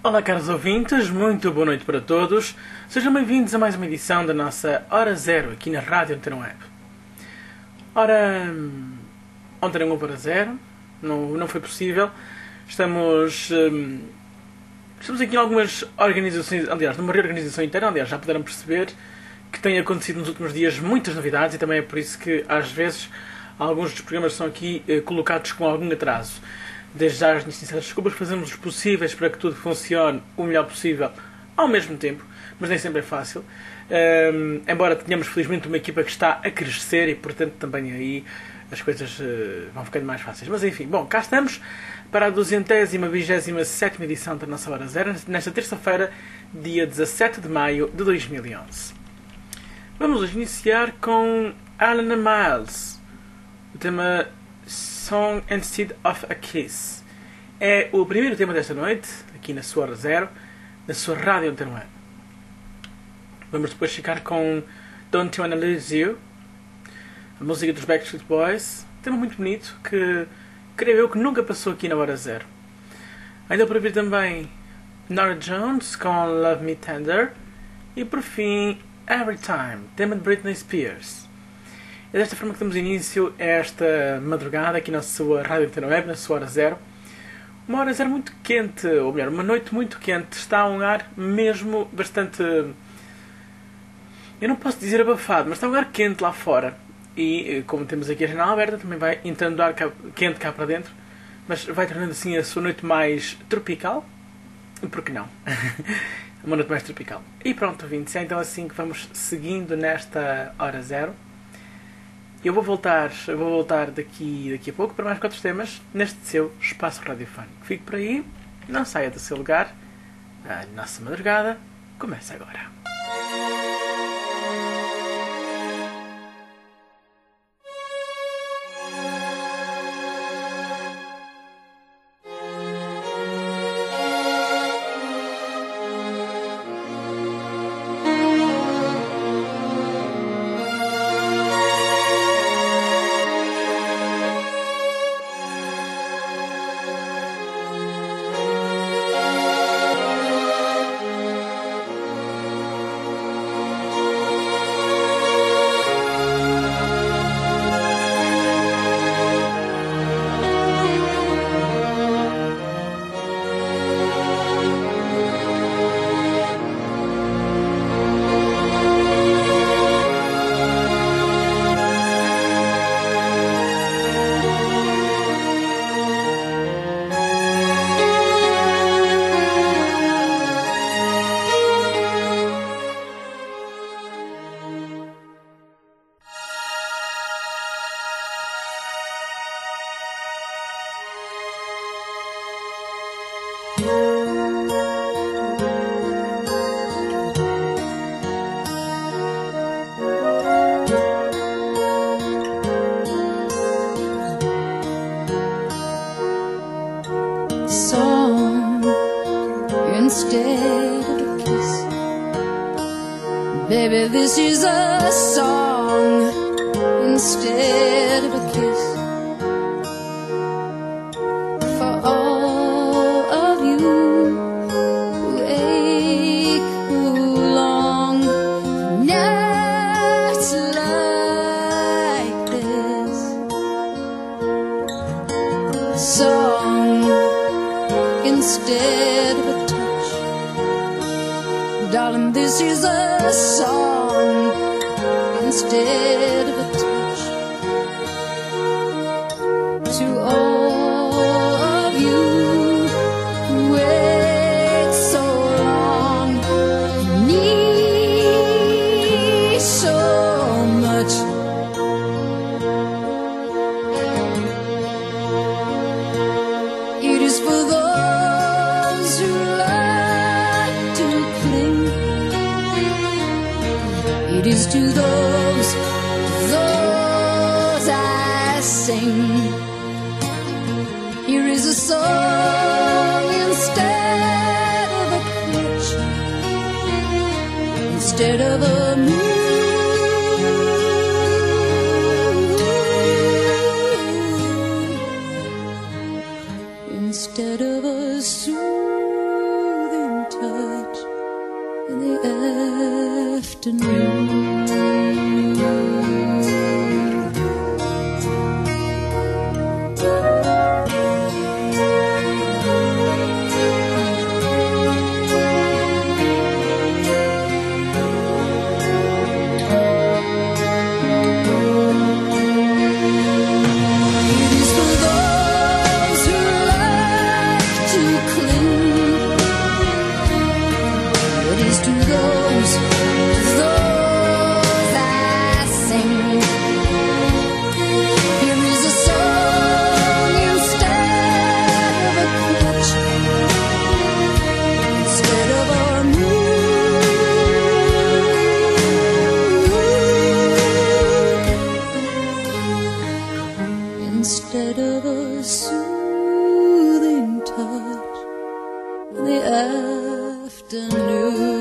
Olá, caros ouvintes, muito boa noite para todos. Sejam bem-vindos a mais uma edição da nossa Hora Zero aqui na Rádio Antena Web. Ora, ontem não houve Hora Zero, não foi possível. Estamos aqui em algumas organizações, aliás, numa reorganização interna. Aliás, já puderam perceber que tem acontecido nos últimos dias muitas novidades e também é por isso que às vezes alguns dos programas são aqui colocados com algum atraso. Desde já as minhas sinceras desculpas, fazemos os possíveis para que tudo funcione o melhor possível ao mesmo tempo, mas nem sempre é fácil. Embora tenhamos felizmente uma equipa que está a crescer e portanto também aí as coisas vão ficando mais fáceis. Mas enfim, bom, cá estamos para a 227ª edição da nossa Hora Zero, nesta terça-feira, dia 17 de maio de 2011. Vamos hoje iniciar com Alana Miles, o tema Song Instead of a Kiss. É o primeiro tema desta noite, aqui na sua Hora Zero, na sua Rádio Antena Web. Vamos depois ficar com Don't You Wanna Lose You, a música dos Backstreet Boys, um tema muito bonito que creio eu que nunca passou aqui na Hora Zero. Ainda para vir também Norah Jones com Love Me Tender e por fim Every Time, tema de Britney Spears. É desta forma que damos início a esta madrugada aqui na sua Rádio Antena Web, na sua Hora Zero. Uma Hora Zero muito quente, ou melhor, uma noite muito quente. Está um ar mesmo bastante... Eu não posso dizer abafado, mas está um ar quente lá fora. E como temos aqui a janela aberta, também vai entrando ar quente cá para dentro. Mas vai tornando assim a sua noite mais tropical. E por que não? Uma noite mais tropical. E pronto, ouvintes, é então assim que vamos seguindo nesta Hora Zero. Eu vou voltar daqui a pouco para mais 4 temas neste seu espaço radiofónico. Fique por aí, não saia do seu lugar. A nossa madrugada começa agora. Baby, this is a song instead of a kiss. For all of you who ache, who long for nights like this. A song instead of a touch. Darling, this is a song instead of a touch. To all of you who wait so long, need so much. It is for those who like to cling. It is to those I sing. Here is a song instead of a crutch, instead of a moon. Instead of a soothing afternoon. Instead of a soothing touch in the afternoon.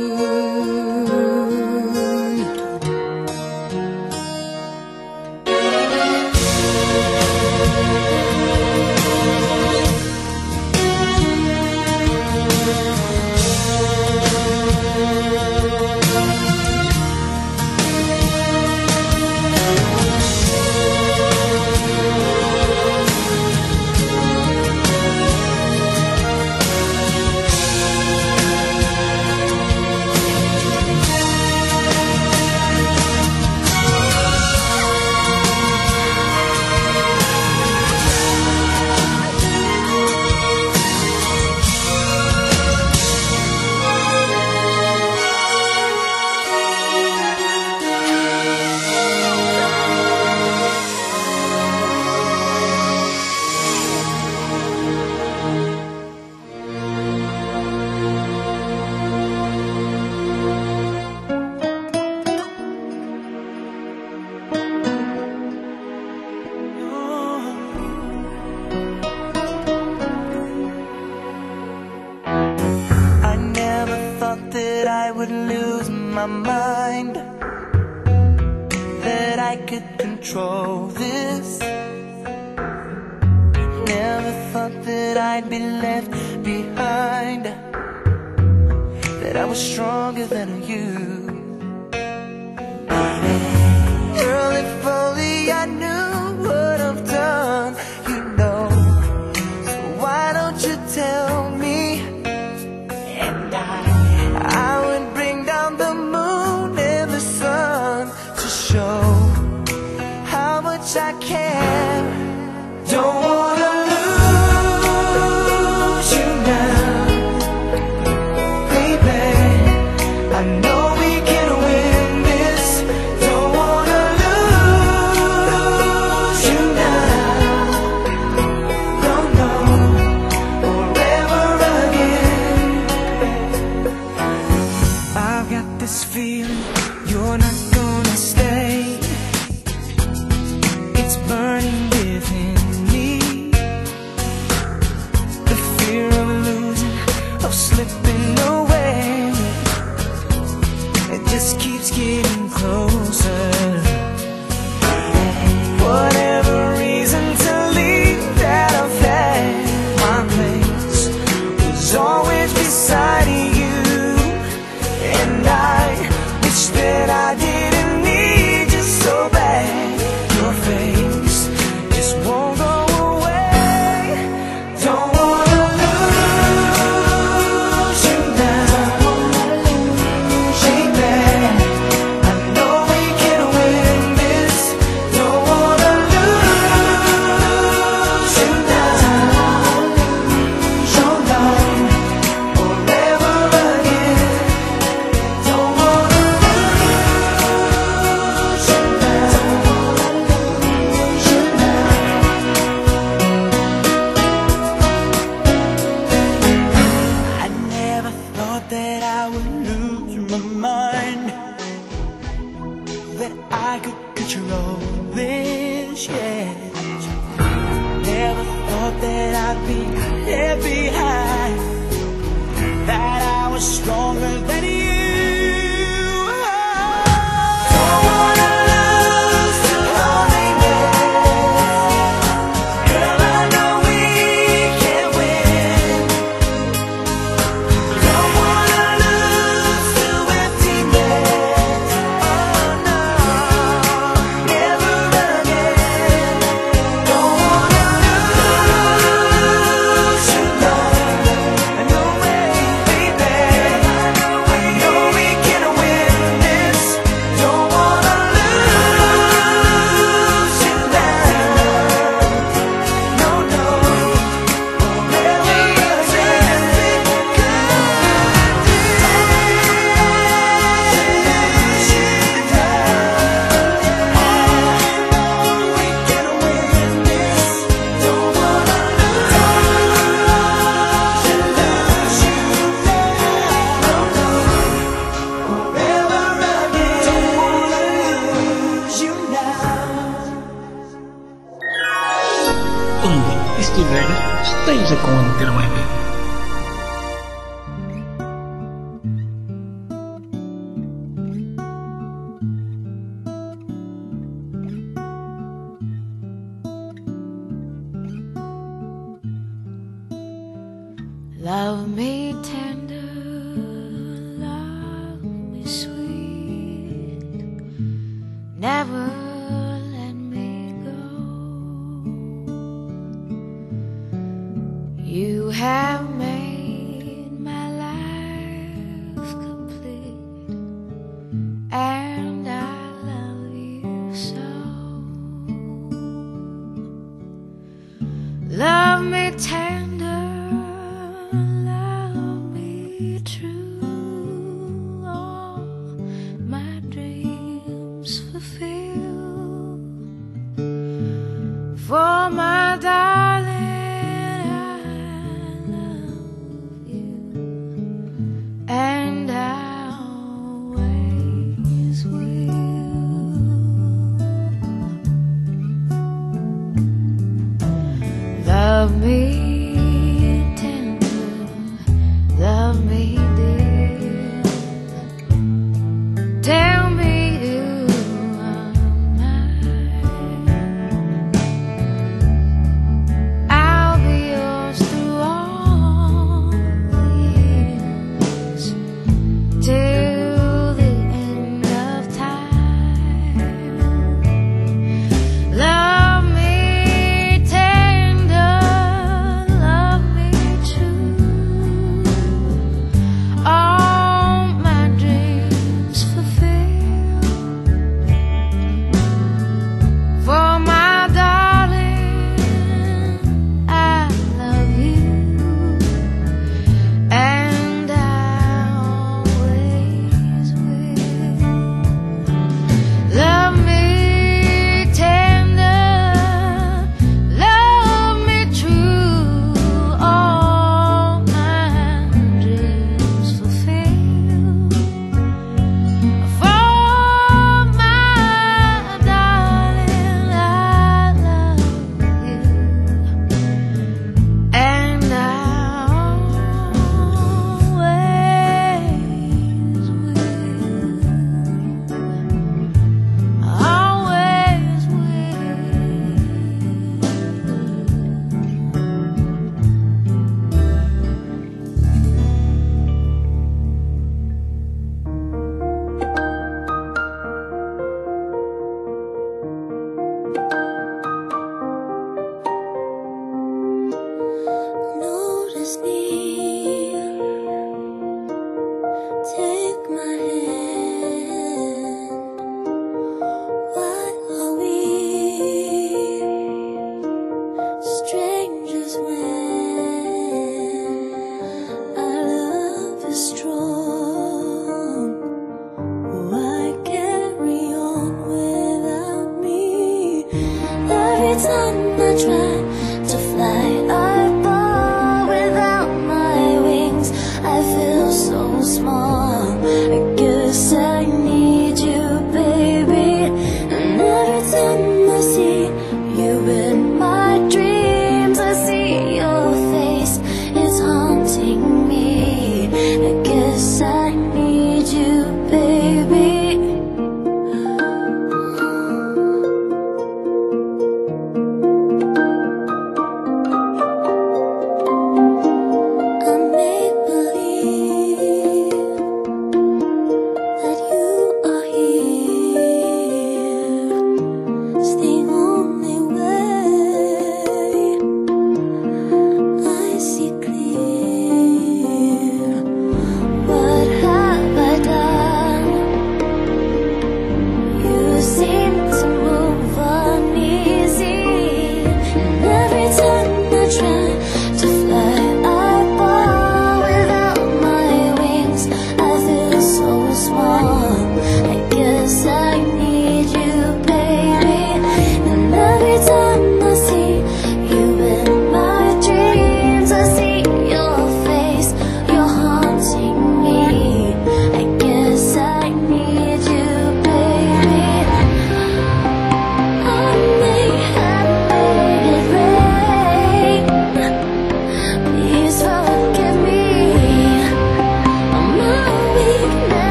I would lose my mind, that I could control this. Never thought that I'd be left behind, that I was stronger than you. Girl, if only I knew what I've done, you know. So why don't you tell me? And I would bring down the moon and the sun to show how much I care. Don't wanna lose you now, baby. I know we can win this. Don't wanna lose you now, no, no, or ever again. I've got this feeling you're not gonna stay. It's burning within me, the fear of losing, of slipping away. It just keeps getting closer. Whatever reason to leave that I've had, my place was always beside you. And I wish that I didn't need you so bad. Your face just won't go away. Don't wanna lose you now, baby. I know we can win this. Don't wanna lose you now, so long or ever again. Don't wanna lose you now, I never thought that I would lose my mind, that I could control this, yeah. Never thought that I'd be left behind, that I was stronger than you. Don't wanna lose the loneliness. Girl, I know we can win. Don't wanna lose the emptiness. Esteja com a Antena Web. Love me tender, love me sweet, never let me go. You have made my life complete, and I love you so. Love me tender, for my darling, I love you, and I always will. Love me tender, love me dear, tell me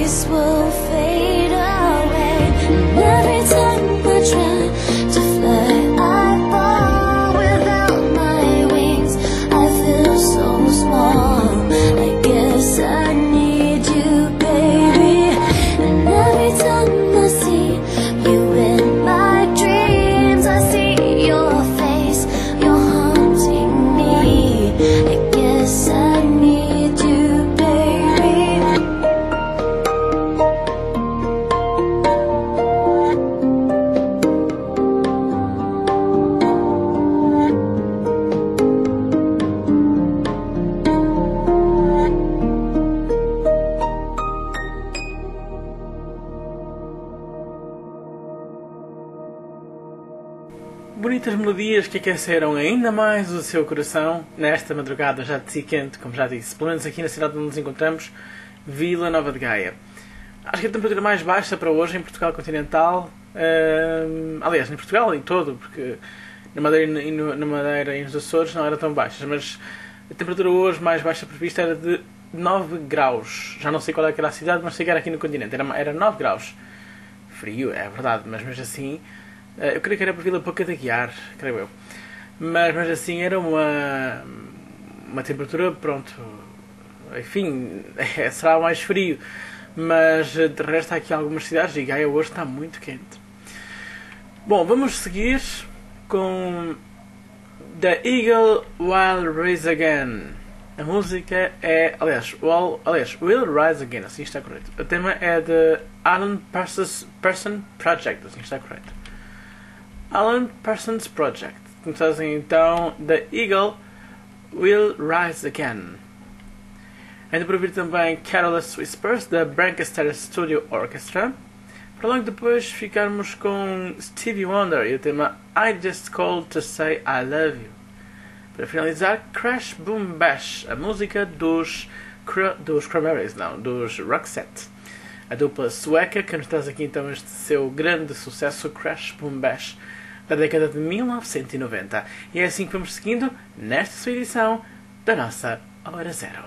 face will fade away. And every time I try to fly, I fall without my wings. I feel so small, I guess I need you, baby. And every time I see you in my dreams, I see your face, you're haunting me. I guess I need you, baby. Bonitas melodias que aqueceram ainda mais o seu coração nesta madrugada já de si quente, como já disse, pelo menos aqui na cidade onde nos encontramos, Vila Nova de Gaia. Acho que a temperatura mais baixa para hoje em Portugal continental, aliás, em Portugal em todo, porque na Madeira e nos Açores não era tão baixa, mas a temperatura hoje mais baixa prevista era de 9 graus. Já não sei qual é que era a cidade, mas sei que era aqui no continente, era 9 graus. Frio, é verdade, mas assim... Eu creio que era para Vila Pouca de Aguiar, creio eu. Mas assim era uma temperatura, pronto, enfim, será mais frio. Mas de resto há aqui algumas cidades e Gaia hoje está muito quente. Bom, vamos seguir com The Eagle Will Rise Again. A música é, aliás, Will Rise Again, assim está correto. O tema é de Alan Parsons Project, assim está correto. Alan Parsons Project. Começamos então The Eagle Will Rise Again. Ainda por ouvir também Careless Whispers da Brancaster Studio Orchestra. Para logo depois ficarmos com Stevie Wonder e o tema I Just Called to Say I Love You. Para finalizar, Crash Boom Bash, a música dos Cranberries, não, dos Roxette. A dupla sueca que nos traz aqui então este seu grande sucesso Crash Boom Bash da década de 1990. E é assim que vamos seguindo nesta sua edição da nossa Hora Zero.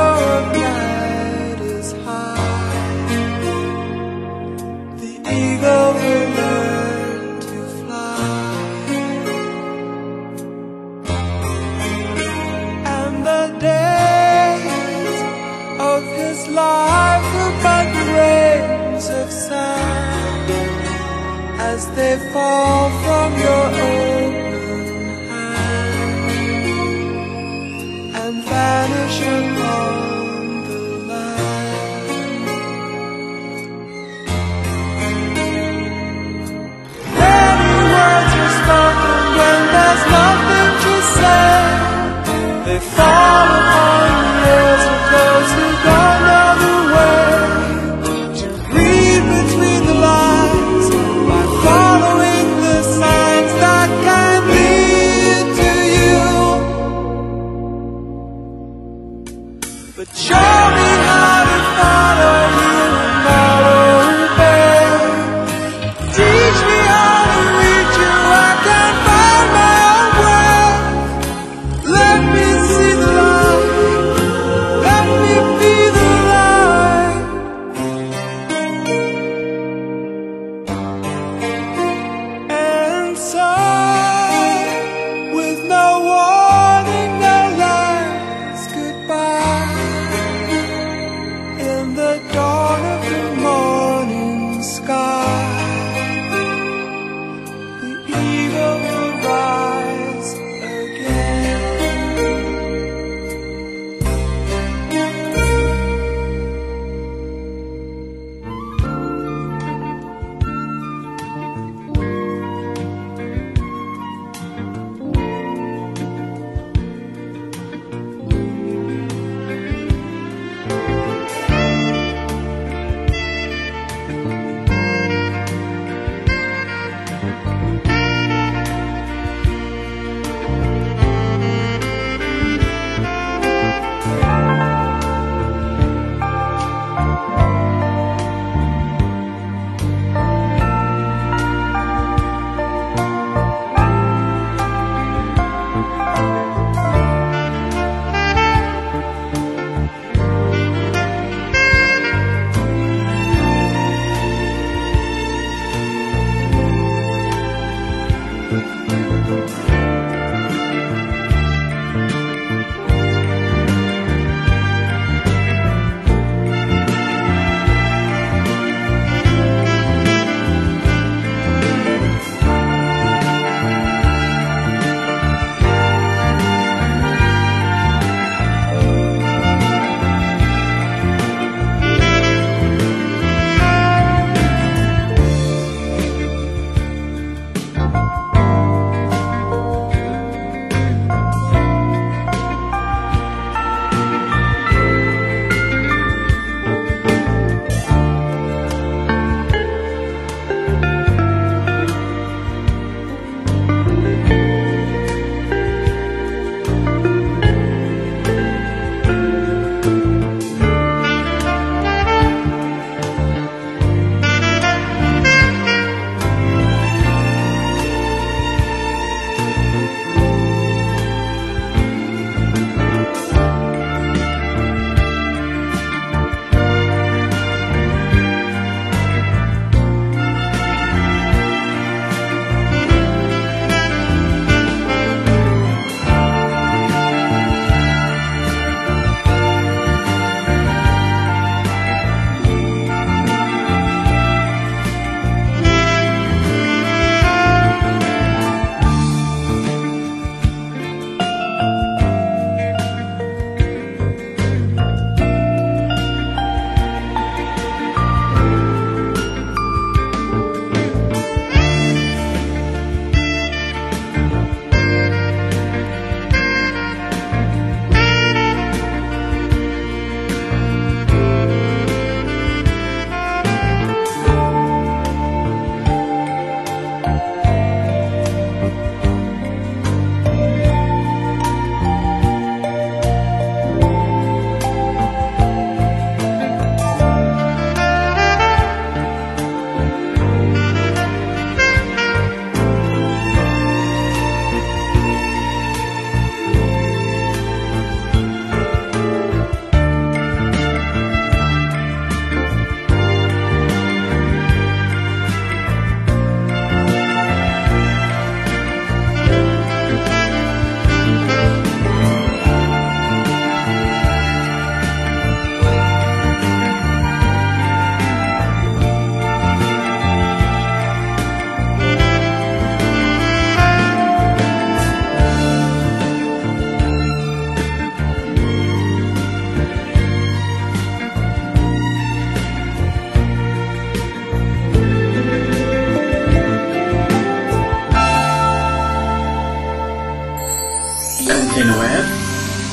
Eagle they fall from your open hand and vanish upon the line. Many words are spoken when there's nothing to say. They fall upon the ears of those who don't know the way to read between the lines by following the signs that guide.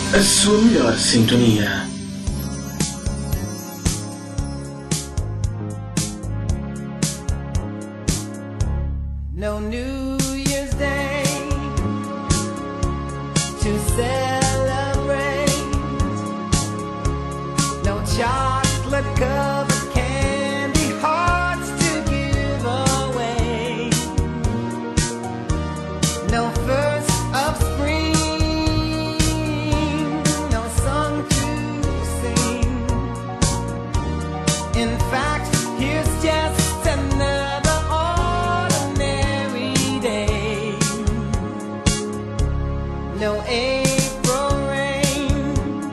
a sua melhor sintonia. No New Year's Day to celebrate. No chocolate covered candy hearts to give away. No first of spring, no song to sing. In fact, here's just another ordinary day. No April rain,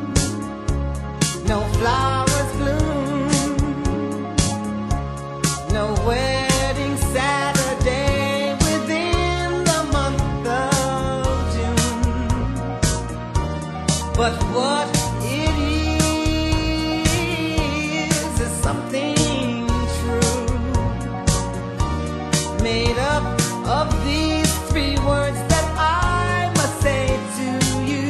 no flowers bloom, no wedding Saturday within the month of June. But what it is something true, made up of these three words that I must say to you.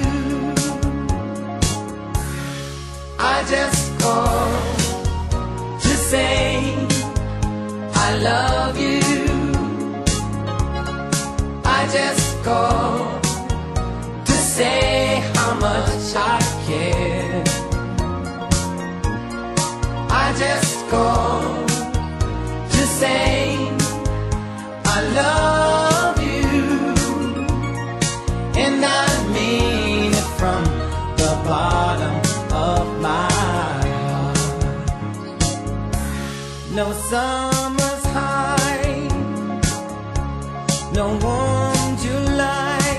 I just called to say I love you. I just called to say how much I care. I just called to say I love you, and I mean it from the bottom of my heart. No summer's high, no warm July,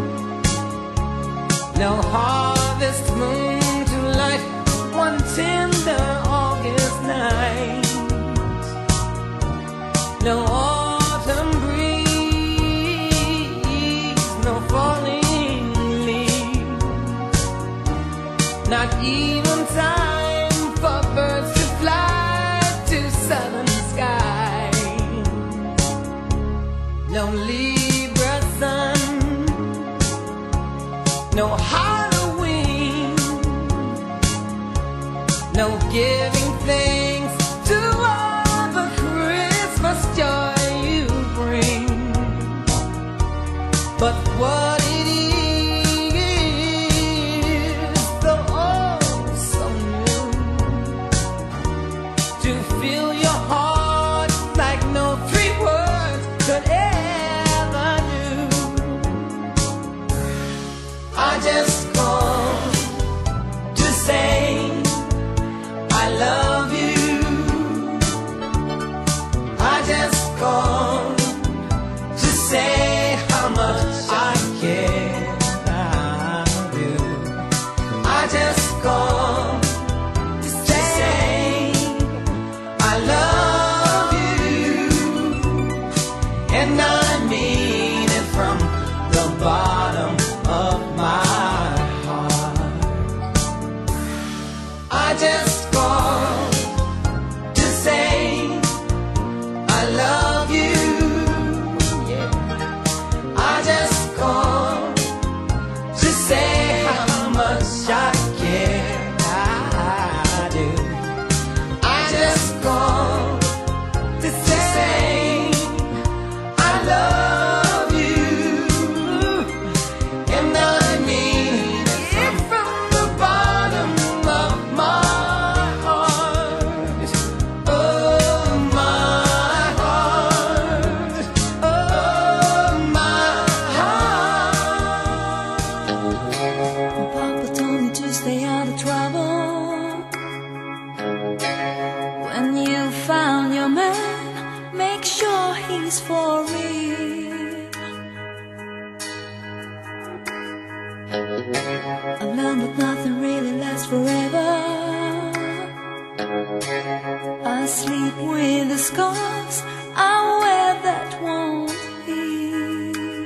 no harvest moon to light one tender August night. No autumn breeze, no falling leaves, not even time for birds to fly to southern skies. No Libra sun, no Halloween, no giving thanks to all the Christmas joy you bring. But what it is, though oh so new, to fill your heart like no three words could ever do. I just called to say I love you. I just called to say how much I care. I do. I just called to say I love you, and I mean it from the bottom of my heart. I just called to say I love you. Yeah. I just called to say how much I care. I do. I just called to say I love you, and I mean it from the bottom of my heart. Oh, my heart. Oh, my heart. Papa told me to stay out of trouble. When you found your man, make sure he's for real. I learned that nothing really lasts forever. I sleep with the scars I wear that won't heal.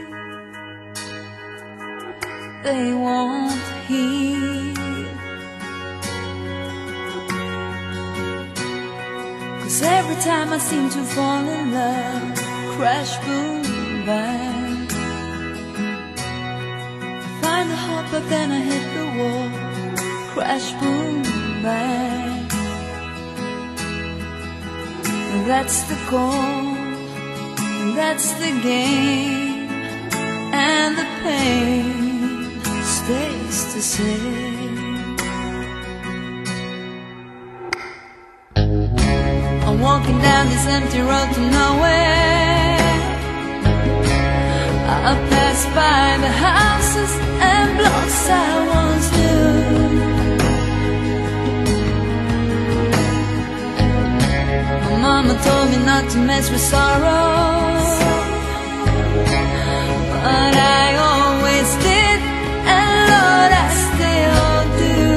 They won't heal. 'Cause every time I seem to fall in love, crash, boom, bang, find the hope but then I hit the wall. Crash, boom, bang. That's the call, that's the game, and the pain stays the same. I'm walking down this empty road to nowhere. I pass by the houses and blocks I once knew. My mama told me not to mess with sorrow, but I always did, and Lord, I still do.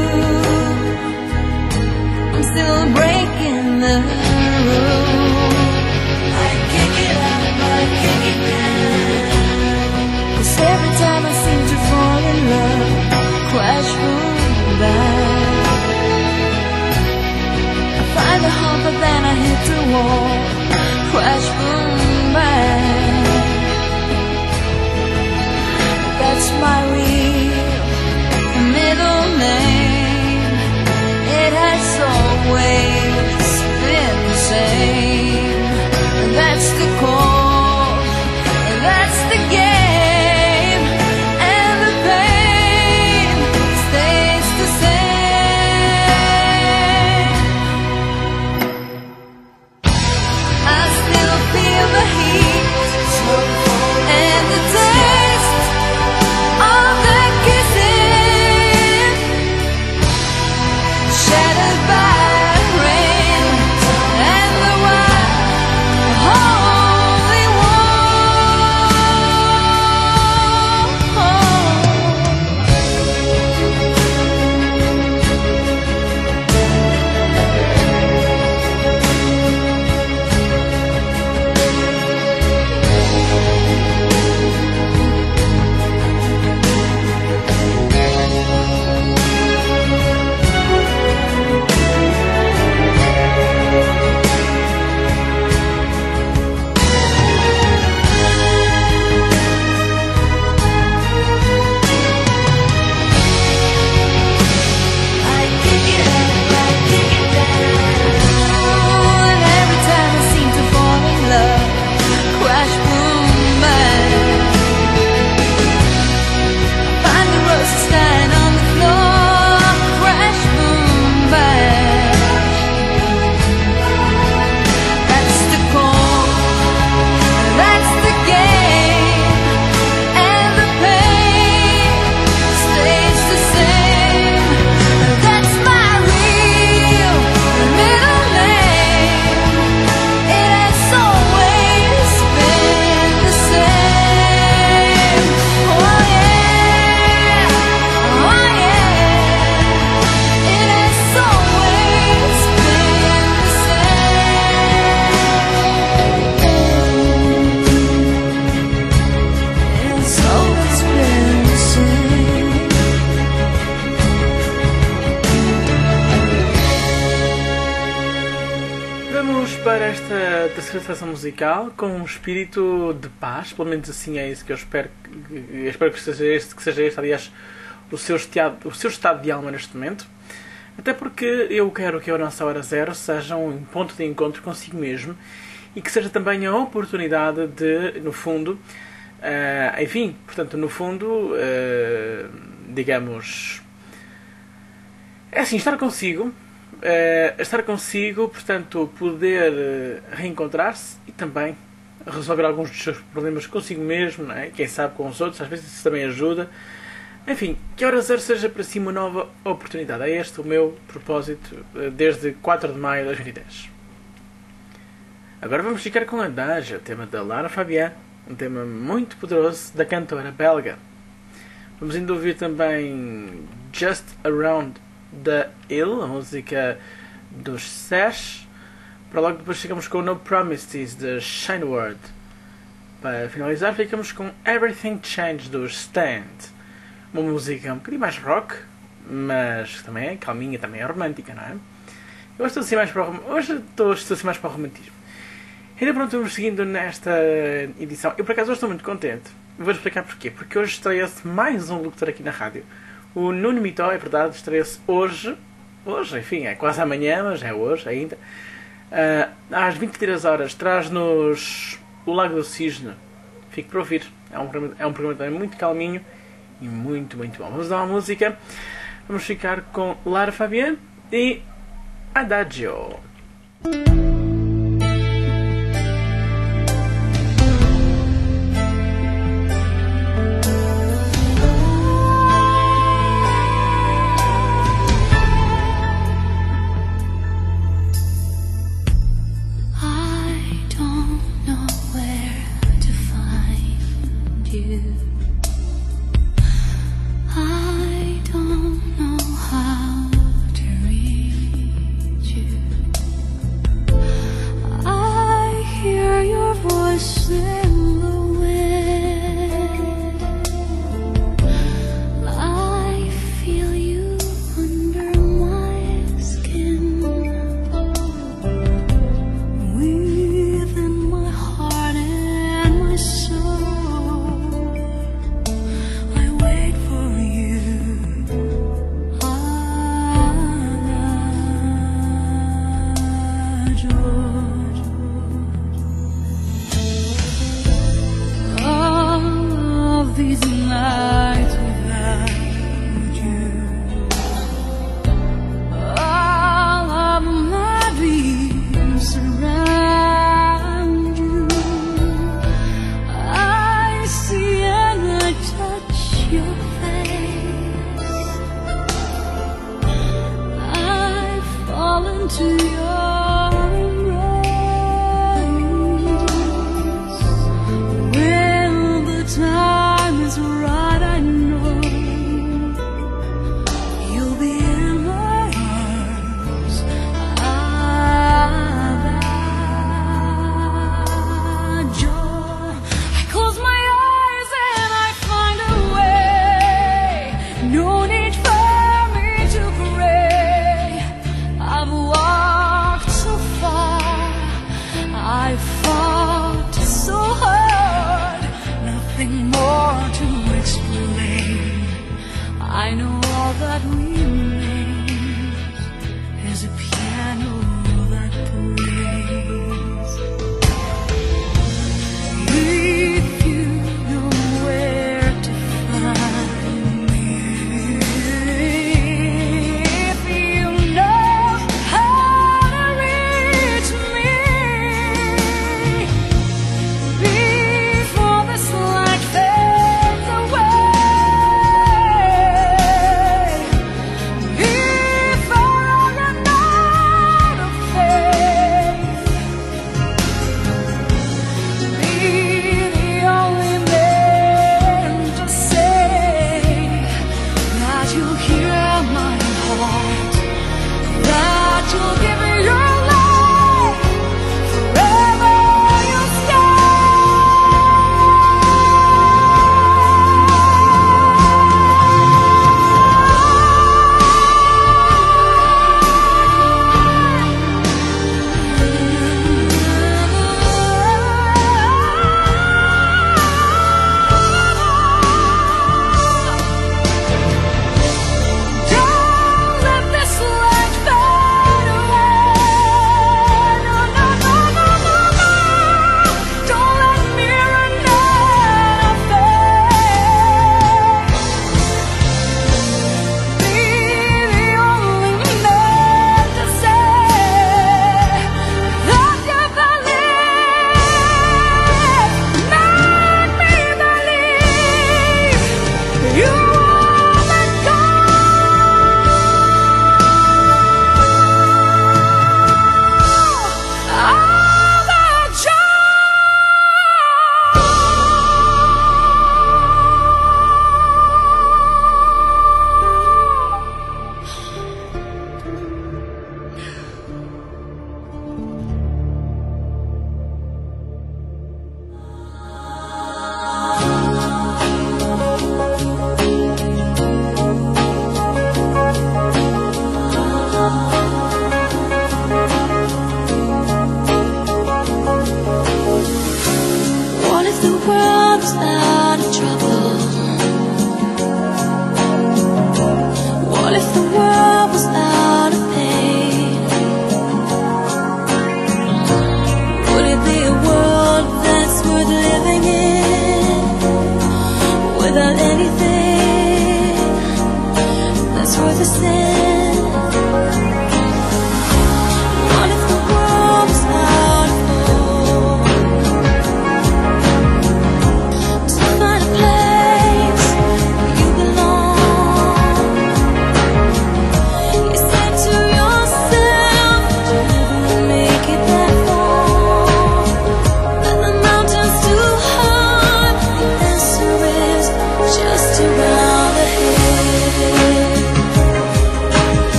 I'm still breaking the rules. I kick it up, I kick it down. 'Cause every time I seem to fall in love, crash, boom, bang. I find a hope, but then I hit the wall. Crash, boom, bang. That's my real middle name. It has always been the same. That's the call, that's the game, and the pain stays the same. I still feel the heat and the taste of the kissing, shattered by rain and the wild holy war. I kick it up, I kick it down, and every time I seem to fall in love, crash, boom, bang. Find the roses lying on the floor, crash, boom, bang. That's the call, that's the game, and the pain stays the same. That's my real middle name. It has always been the same. Oh yeah, oh yeah. It has always been the same. It's always been the same. Vamos para esta terceira sessão musical com um espírito de paz, pelo menos assim é isso que eu espero que seja este, aliás, o seu estado de alma neste momento. Até porque eu quero que a nossa hora zero seja um ponto de encontro consigo mesmo e que seja também a oportunidade de, no fundo, enfim, portanto, no fundo, digamos, é assim, estar consigo, portanto, poder reencontrar-se e também resolver alguns dos seus problemas consigo mesmo, não é? Quem sabe com os outros, às vezes isso também ajuda. Enfim, que a hora zero seja para si uma nova oportunidade. É este o meu propósito desde 4 de maio de 2010. Agora vamos ficar com Adagio, tema da Lara Fabian, um tema muito poderoso da cantora belga. Vamos ainda ouvir também Just Around the Hill, a música dos Sash. Para logo depois chegamos com No Promises de Shine Word. Para finalizar ficamos com Everything Changed dos Stand. Uma música um bocadinho mais rock, mas também é calminha, também é romântica, não é? Eu estou assim mais para o, hoje estou assim mais para o romantismo. Ainda pronto, vamos seguindo nesta edição. Eu por acaso hoje estou muito contente. Vou explicar porquê. Porque hoje estreia-se mais um locutor aqui na rádio. O Nuno Mitó, é verdade, estreia-se hoje, enfim, é quase amanhã, mas é hoje ainda. Às 23 horas traz-nos o Lago do Cisne. Fique para ouvir. É um programa também muito calminho e muito, muito bom. Vamos dar uma música. Vamos ficar com Lara Fabian e Adagio. I don't know how to reach you. I hear your voice in the wind. I feel you under my skin. Within my heart and my soul, I wait for you. All of these nights without you, all of my dreams surround you. I see and I touch your face. I fall into your embrace. When the time is right, I know you'll be in my arms. Adagio. I close my eyes and I find a way. No need for me to pray. I've walked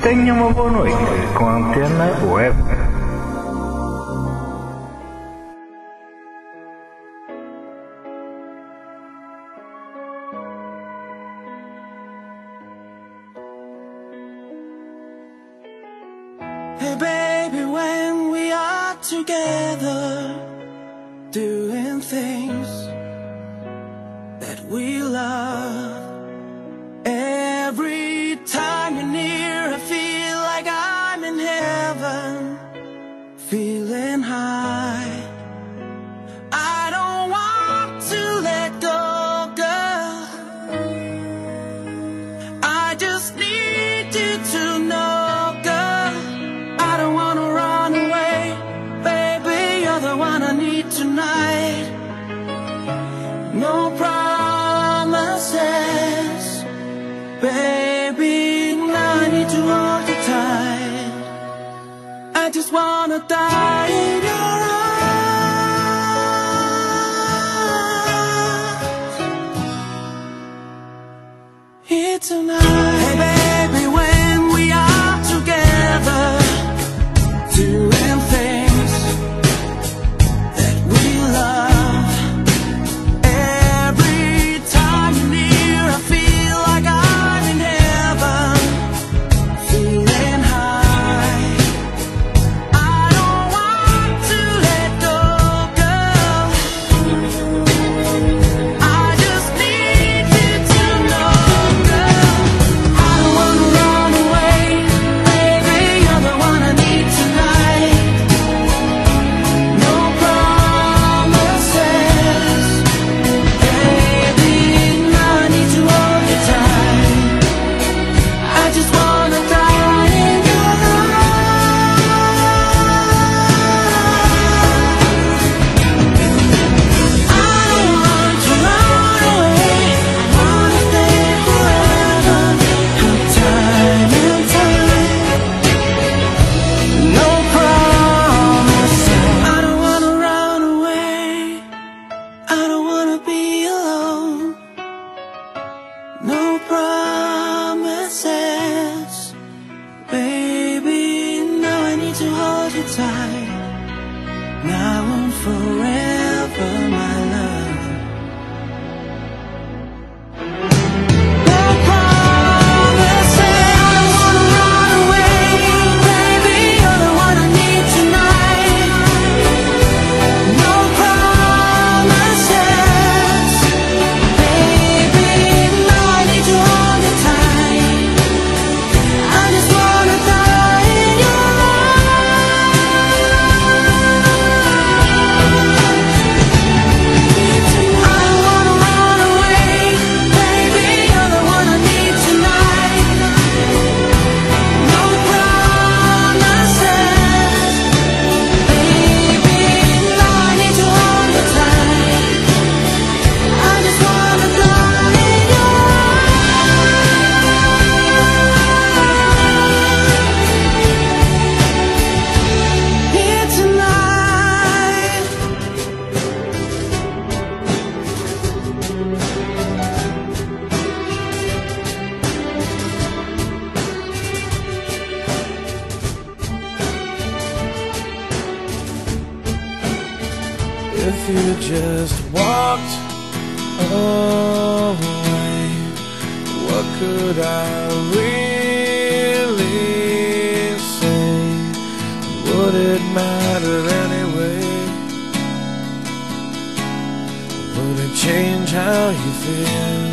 Tenha uma boa noite com a Antena Web. Hey baby, when we are together, doing things that we love, every time you're near I feel like I'm in heaven, feeling high. I don't want to let go, girl, I just need you to know, girl, I don't want to run away, baby, you're the one I need tonight. No promises, baby, now I need to hold you tight. I just wanna die in your arms here tonight. Hey baby, when we are together, doing things that we love, every time you're near I feel like I'm in heaven, feeling high. I don't want to let go, girl, I just need you to know, girl, I don't wanna run away, baby, you're the one I need tonight. No promises, baby, now I need to hold you tight. I just wanna die in your arms. I don't want to run away, I wanna stay forever, through time and time. No promises, I don't wanna run away, I don't wanna be alone. No promises, baby, now I need to hold you tight. Now and forever, my love. No promises, I don't wanna run away, baby, you're the one I need tonight. No promises, baby, now I need to hold you tight. I just wanna die in your arms. I don't wanna run away, baby, you're the one I need tonight. No promises, baby, now I need to hold you tight. I just wanna die in your arms here tonight. If you just walked away, what could I really say? Would it matter anyway? Would it change how you feel?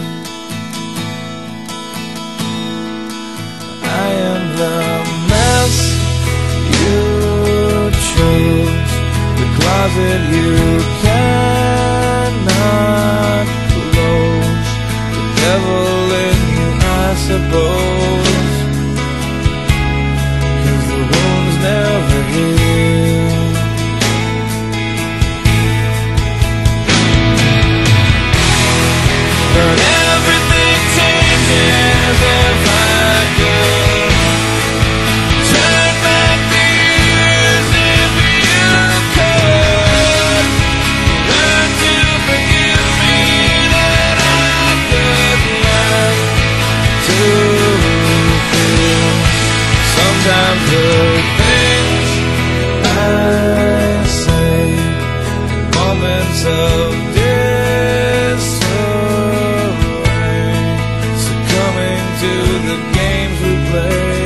I am the mess you chose, the closet you cannot close, the devil in you, I suppose, 'cause the wounds never heal. But everything changes if I could turn back the years if you could. Sometimes the things I say, moments of disarray, succumbing to the games we play,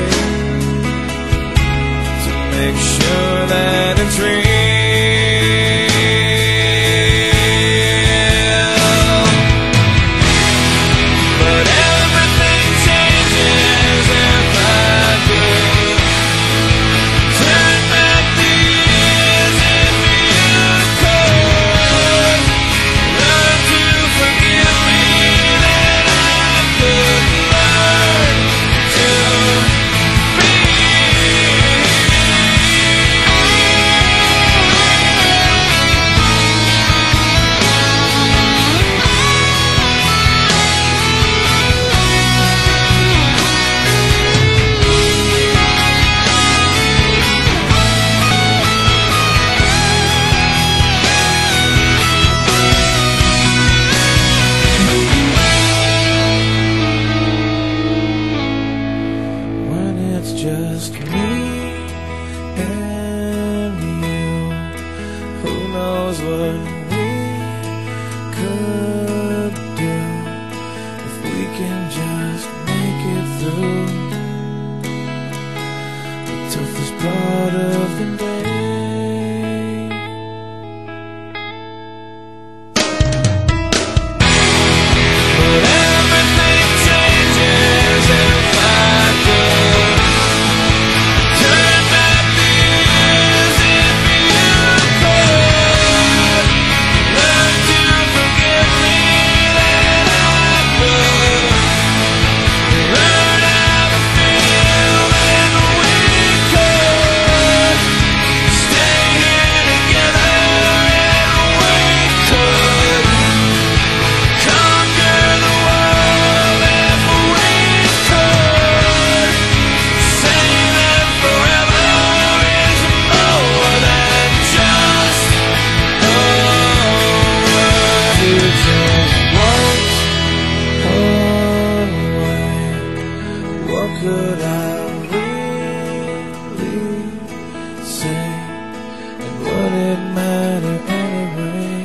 to make sure that it's real. But everything changes if I could turn back the years. If you could learn to forgive me, then I could learn to be. When it's just me and you, who knows what we could do if we can just make it through the toughest part of the day. But everything changes if I could turn back the years. If you could learn to forgive me, then I could learn how to feel, and we could stay here together, and we could conquer the world if we could say that forever is more than just a word. You just walked away. What could I really say? And would it matter anyway?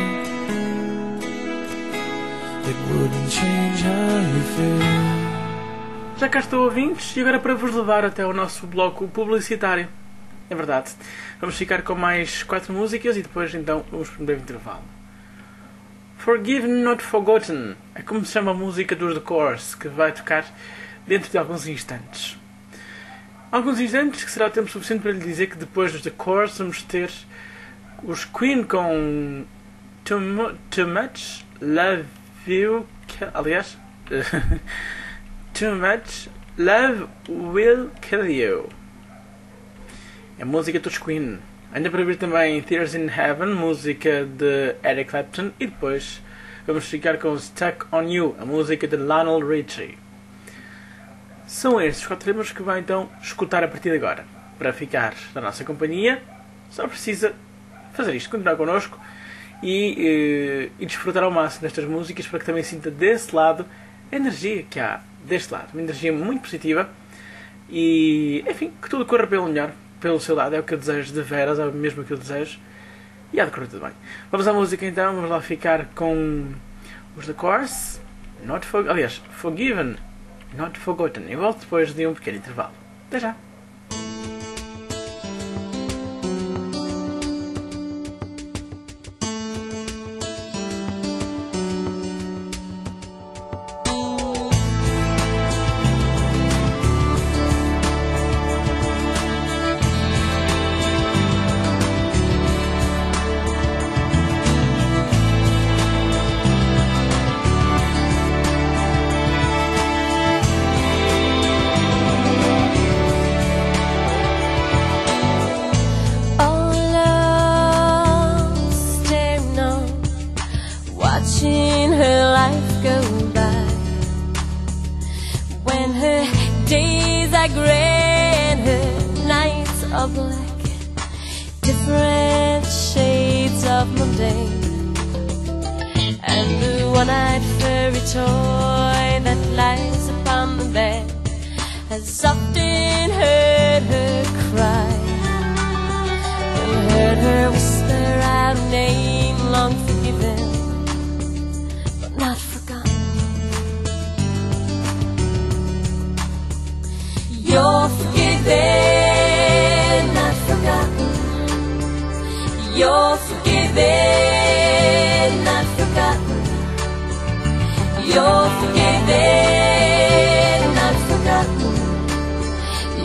It wouldn't change how you feel. Já cá estou, ouvintes, e agora para vos levar até o nosso bloco publicitário. É verdade. Vamos ficar com mais 4 músicas e depois então vamos para um breve intervalo. Forgiven Not Forgotten é como se chama a música dos The Course, que vai tocar dentro de alguns instantes. Alguns instantes que será o tempo suficiente para lhe dizer que depois dos The Course vamos ter os Queen com Too Much Love You. Aliás, Too Much Love Will Kill You. É a música dos Queen. Ainda para ver também Tears in Heaven, música de Eric Clapton. E depois vamos ficar com Stuck on You, a música de Lionel Richie. São estes 4 temas que vai então escutar a partir de agora. Para ficar na nossa companhia, só precisa fazer isto, continuar connosco e desfrutar ao máximo destas músicas, para que também sinta desse lado a energia que há deste lado. Uma energia muito positiva e, enfim, que tudo corra pelo melhor, pelo seu lado. É o que eu desejo de veras, é mesmo o que eu desejo. E há de correr tudo bem. Vamos à música então, vamos lá ficar com os The Course, Forgiven Not Forgotten. Eu volto depois de um pequeno intervalo. Até já! watching her life go by. When her days are grey and her nights are black, different shades of mundane, and the one-eyed furry toy that lies upon the bed has often heard her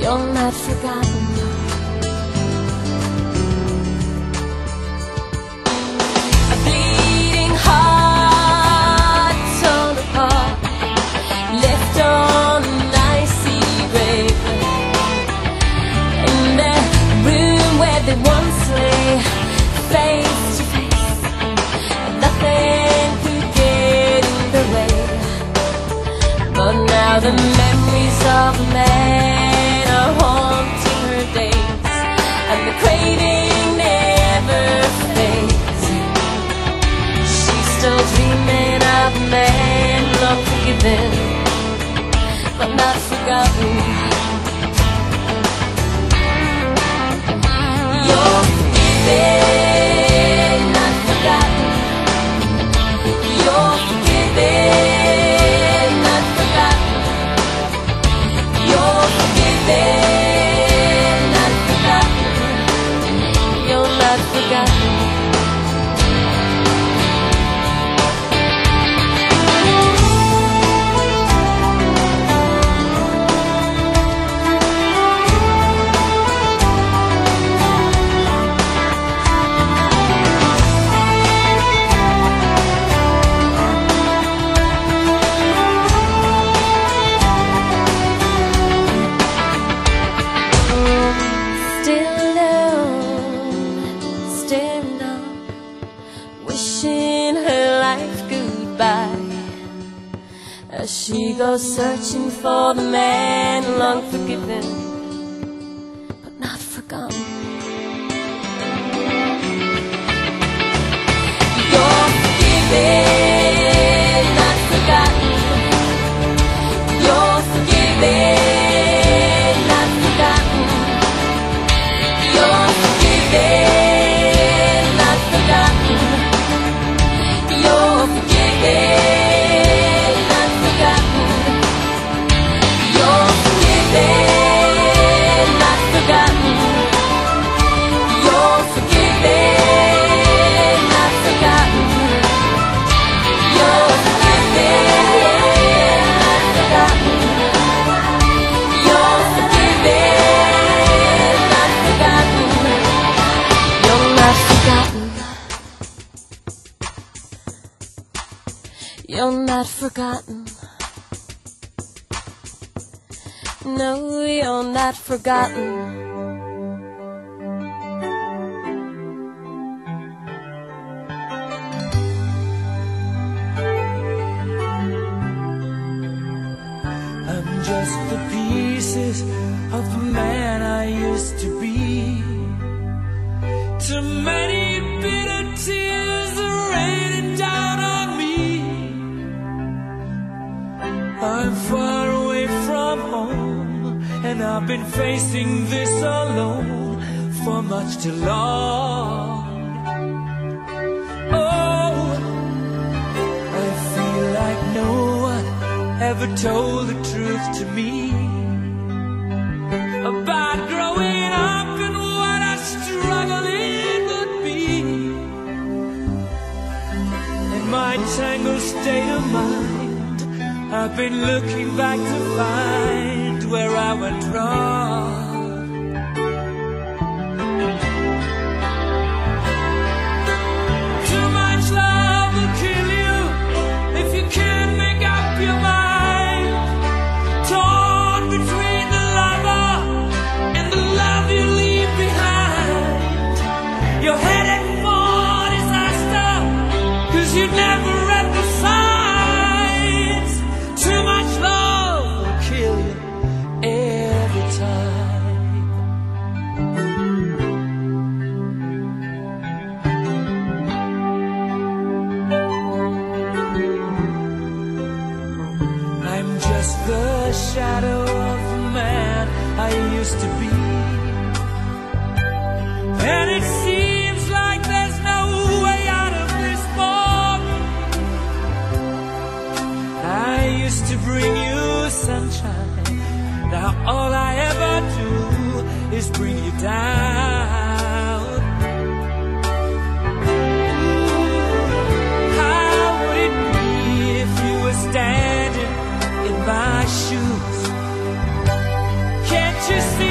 you're not forgotten. A bleeding heart torn apart, left on an icy grave, in the room where they once lay, face to face, nothing could get in the way. But now the memories of a man are haunting her days, and the craving never fades. She's still dreaming of a man long forgiven, but not forgotten. You're forgiven, not forgotten. You're forgiven, not forgotten. You're forgiven, not forgotten. You're not forgotten. Still alone, staring up, wishing her life goodbye, as she goes searching for the man long forgiven, but not forgotten. You're forgiven, not forgotten. You're forgiven, not forgotten. You're forgiven, not forgotten. You're forgiven, not forgotten. You're forgiven, not forgotten. You're forgiven, not forgotten. You're forgiven, not forgotten. You're forgiven, not forgotten. You're not forgotten. You're not forgotten. No, you're not forgotten. I'm just the pieces of the man I used to be. Too many bitter tears are raining down on me. I'm far away from home, and I've been facing this alone for much too long. Oh, I feel like no one ever told the truth to me about growing up and what a struggle it would be. In my tangled state of mind, I've been looking back to find where I went wrong. Too much love will kill you if you can't make up your mind. Torn between the lover and the love you leave behind. You're headed for disaster, 'cause you never read the signs. Too much love will kill you every time. I'm just the shadow of the man I used to be, and it seems like there's no way out of this fog. I used to bring you sunshine, now all I ever do is bring you down. How would it be if you were standing in my shoes? Can't you see?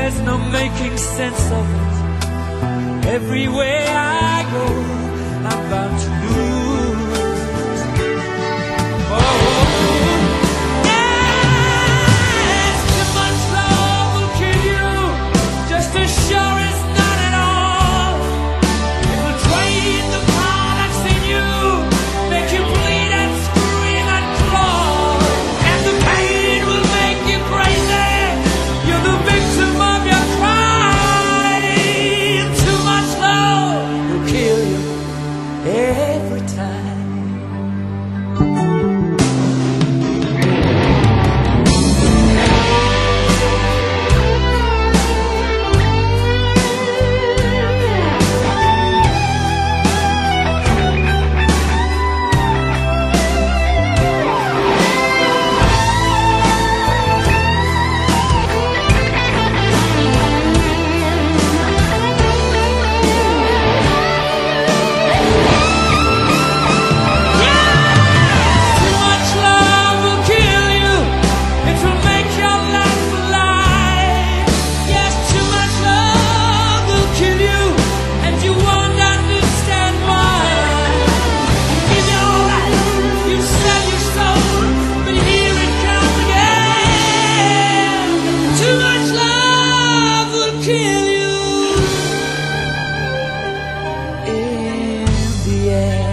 there's no making sense of it. Everywhere I go, I'm bound to lose. Oh, yes, too much love will kill you, just as sure as not at all. It will drain the power that's in you, make you bleed and scream and crawl, and the pain will make you crazy. You're the victim of your crime. Too much love will kill you every time. Too much love will kill you. It will make your life a lie. Yes, too much love will kill you, and you won't understand why. You give your life, you sell your soul, but here it comes again. Too much love will kill you in the end.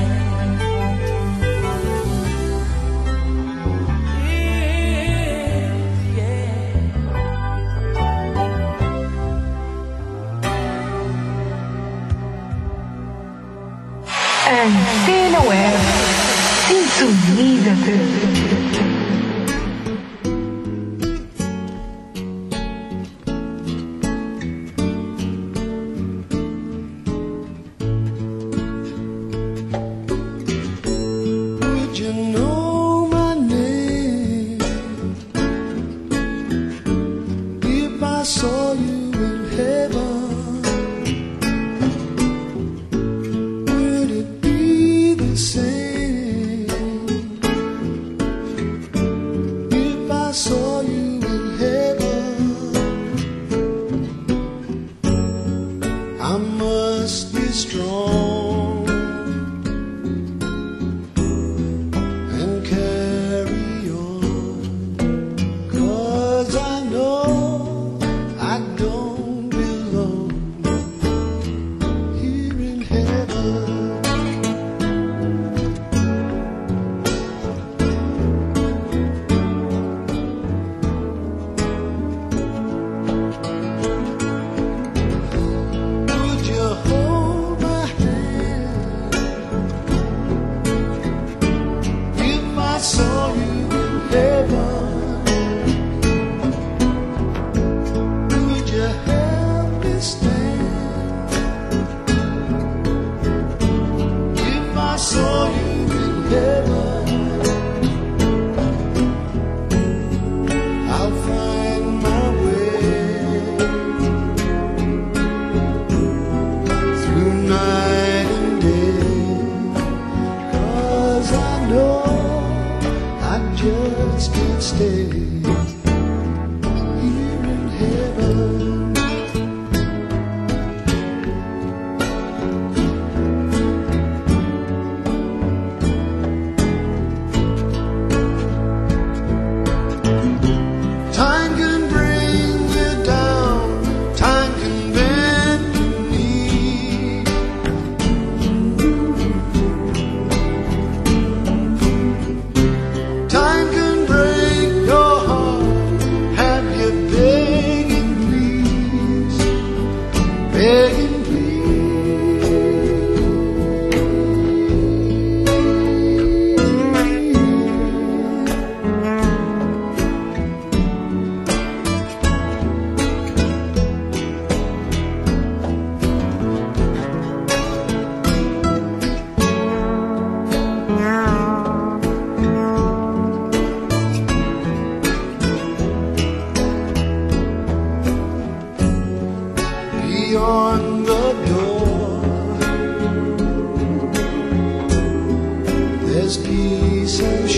Antena Web sintonizate. Would you know my name if I saw you in heaven? Would it be the same if I saw you in heaven? I must be strong and carry on, 'cause I know I don't belong here in heaven. Would you hold my hand if I saw you in heaven? Would you help me stand if I saw you in heaven? I'll find my way through night and day, 'cause I know I just can't stay here in heaven. Time can bring you down, time can bend your knee. Time can break your heart, have you begging please, begging beyond the door. There's peace, I'm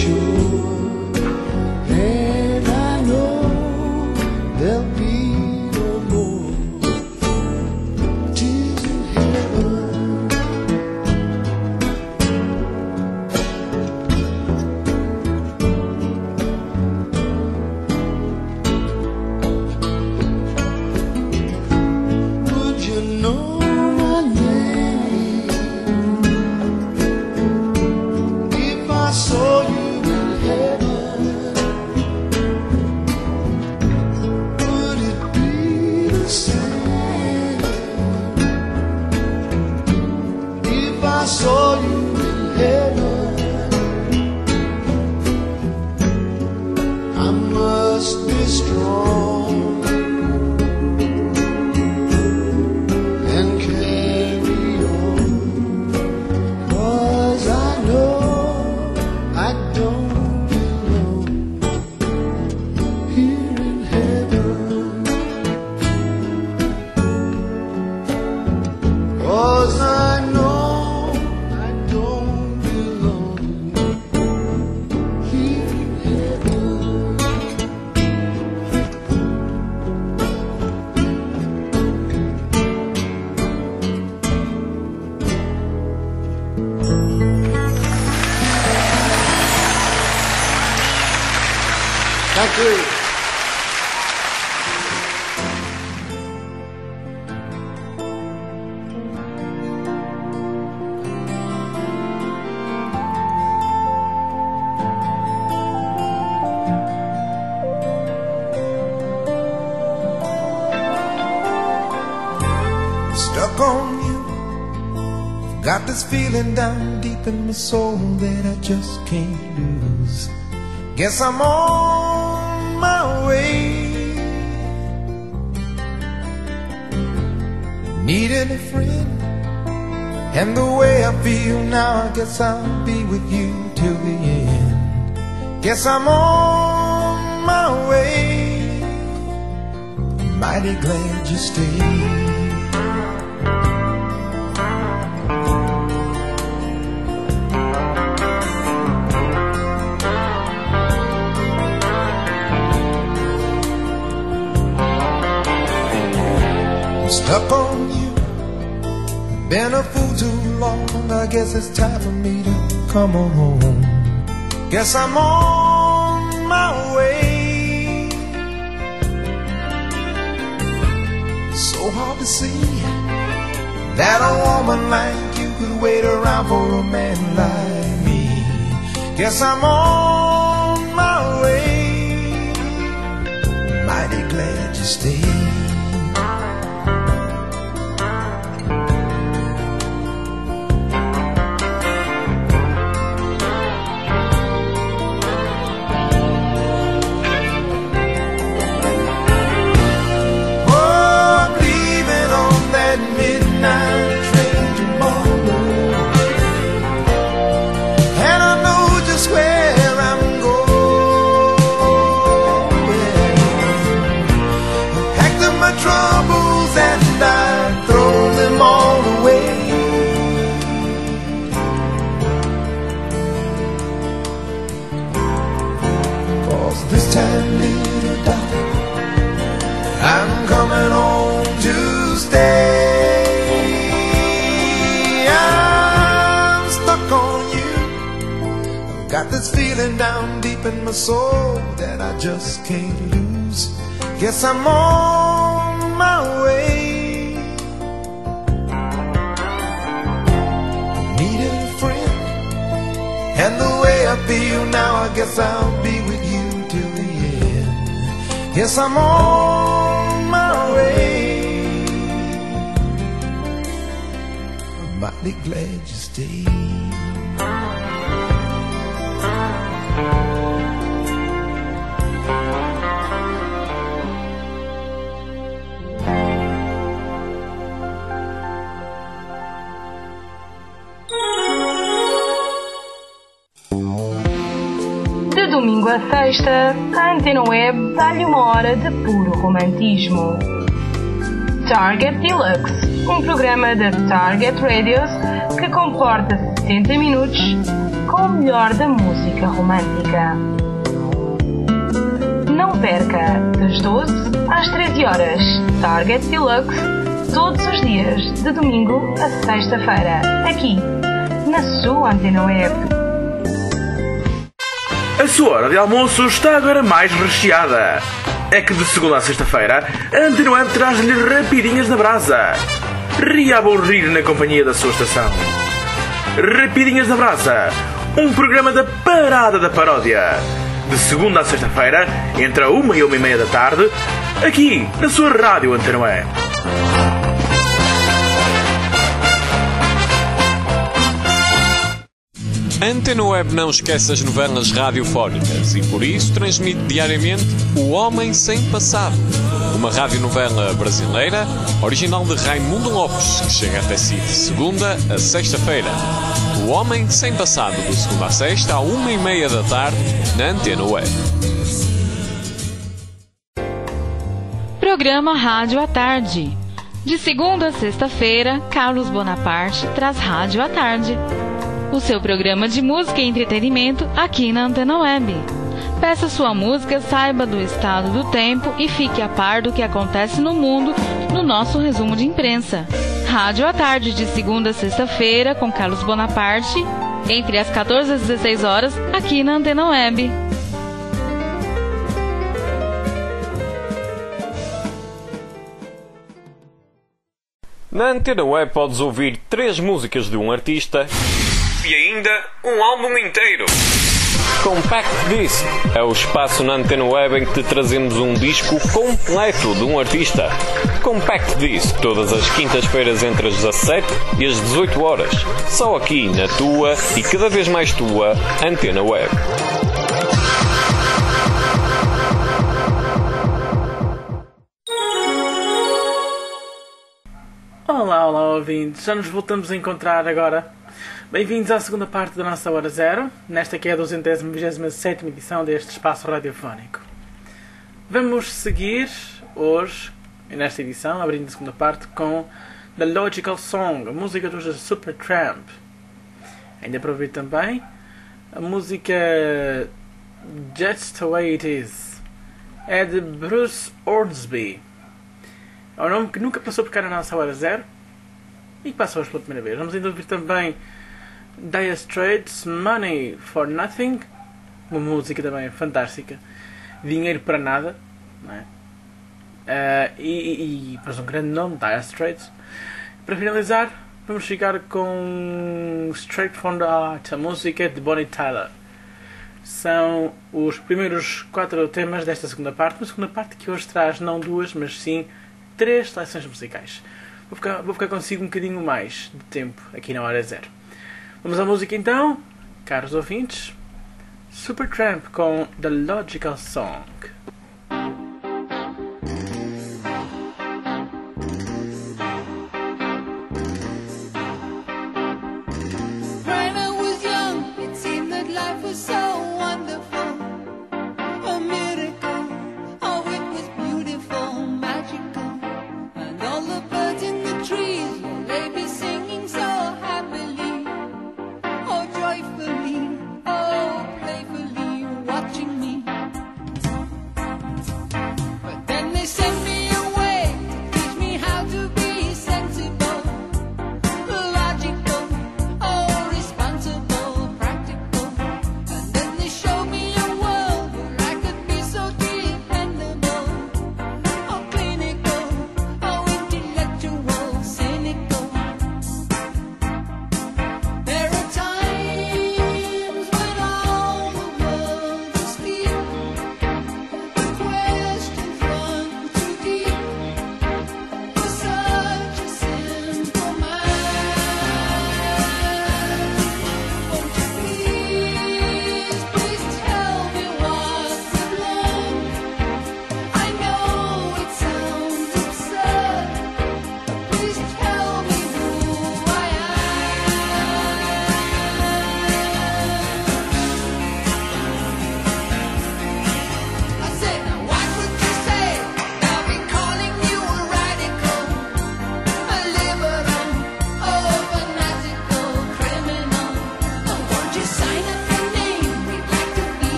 sure, and I know there'll be no more I saw you in heaven, would it be the same? If I saw you in heaven, I must be strong and carry on, 'cause I know I don't belong here in heaven, 'cause I know I don't belong here in heaven. Thank you. Stuck on you, got this feeling down deep in my soul that I just can't lose. Guess I'm on my way, needing a friend, and the way I feel now, I guess I'll be with you till the end. Guess I'm on my way, mighty glad you stayed. Stuck on you, been a fool too long, I guess it's time for me to come on home. Guess I'm on my way, so hard to see that a woman like you could wait around for a man like me. Guess I'm on my way, mighty glad you stayed. This time, little darling, I'm coming home to stay. I'm stuck on you, got this feeling down deep in my soul that I just can't lose. Guess I'm on my way, needed a friend, and the way I feel now, I guess I'll be with you till the end. Yes, I'm on my way, I'm mighty glad you stayed. De domingo a sexta, a Antena Web dá-lhe uma hora de puro romantismo. Target Deluxe, um programa da Target Radios que comporta 70 minutos com o melhor da música romântica. Não perca, das 12 às 13 horas, Target Deluxe, todos os dias, de domingo a sexta-feira, aqui, na sua Antena Web. A sua hora de almoço está agora mais recheada. É que de segunda a sexta-feira, a Antena Web traz-lhe rapidinhas na brasa. Ria a bom rir na companhia da sua estação. Rapidinhas na brasa, um programa da Parada da Paródia. De segunda a sexta-feira, entre a 1 e 1:30 da tarde, aqui na sua Rádio Antena Web. A Antena Web não esquece as novelas radiofónicas e por isso transmite diariamente O Homem Sem Passado, uma radionovela brasileira original de Raimundo Lopes, que chega até si de segunda a sexta-feira. O Homem Sem Passado, de segunda a sexta, à 1:30 da tarde, na Antena Web. Programa Rádio à Tarde. De segunda a sexta-feira, Carlos Bonaparte traz Rádio à Tarde, o seu programa de música e entretenimento aqui na Antena Web. Peça sua música, saiba do estado do tempo e fique a par do que acontece no mundo no nosso resumo de imprensa. Rádio à Tarde, de segunda a sexta-feira, com Carlos Bonaparte, entre as 14 e as 16 horas, aqui na Antena Web. Na Antena Web podes ouvir 3 músicas de um artista e ainda um álbum inteiro. Compact Disc é o espaço na Antena Web em que te trazemos um disco completo de um artista. Compact Disc, todas as quintas-feiras entre as 17 e as 18 horas. Só aqui na tua e cada vez mais tua Antena Web. Olá, ouvintes. Já nos voltamos a encontrar agora. Bem-vindos à segunda parte da nossa Hora Zero, nesta que é a 227ª edição deste espaço radiofónico. Vamos seguir hoje, nesta edição, abrindo a segunda parte, com The Logical Song, a música dos Supertramp. Ainda para ouvir também a música Just the Way It Is, é de Bruce Hornsby. É um nome que nunca passou por cá na nossa Hora Zero e que passa hoje pela primeira vez. Vamos ainda ouvir também Dire Straits, Money for Nothing, uma música também fantástica, dinheiro para nada, não é? E um grande nome, Dire Straits. Para finalizar, vamos ficar com Straight from the Heart, a música de Bonnie Tyler. São os primeiros 4 temas desta segunda parte, uma segunda parte que hoje traz não 2, mas sim 3 seleções musicais. Vou ficar consigo um bocadinho mais de tempo aqui na Hora Zero. Vamos à música então, caros ouvintes. Supertramp com The Logical Song. When I was young, it seemed that life was so wonderful, a miracle. Oh, it was beautiful, magical, and all the birds in the trees, well, they be singing so happily, oh joyfully, oh playfully, watching me. But then they sent me away to teach me how to be sensible, logical, oh responsible, practical. And then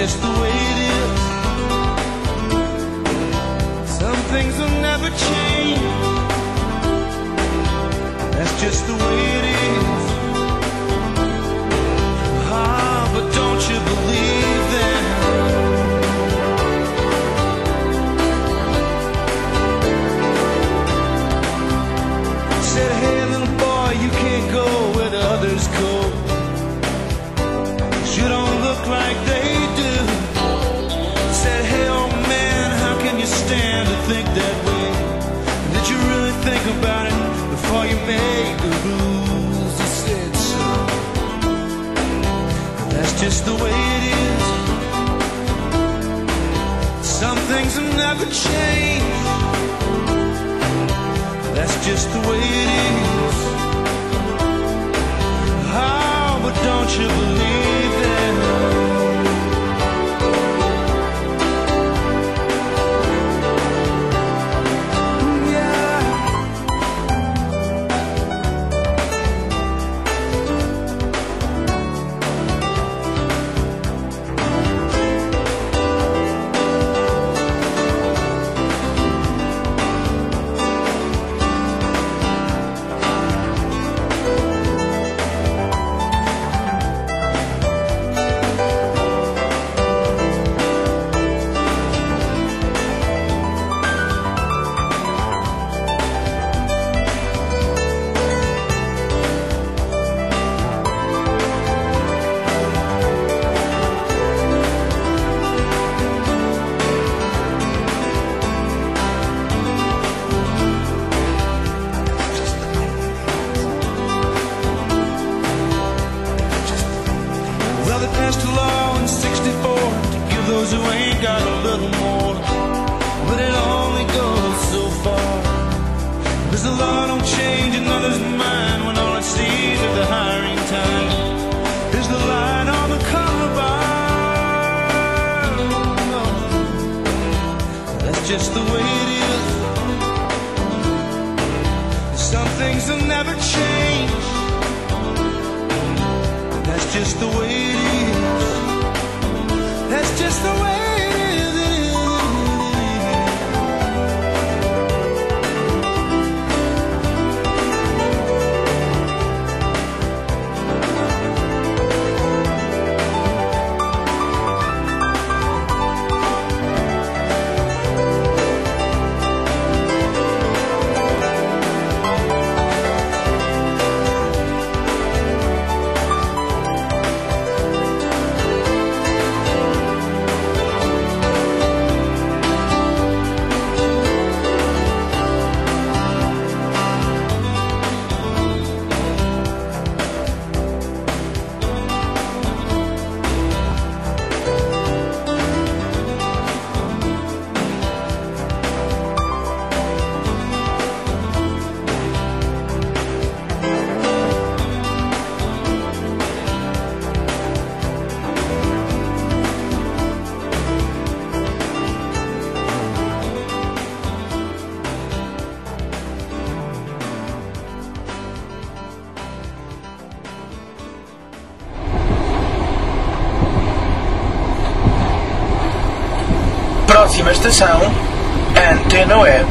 just the way it is. Some things will never change. That's just the way it is. Ah, but don't you believe that? Said, hey little boy, you can't go where the others go. You don't look like they do. Said, hey old man, how can you stand to think that way? Did you really think about it before you made the rules? He said so. That's just the way it is. Some things will never change. That's just the way it is. Oh, but don't you believe that? Just the way it is. Some things will never change. That's just the way it is. That's just the way it is. Próxima estação, Antena Web.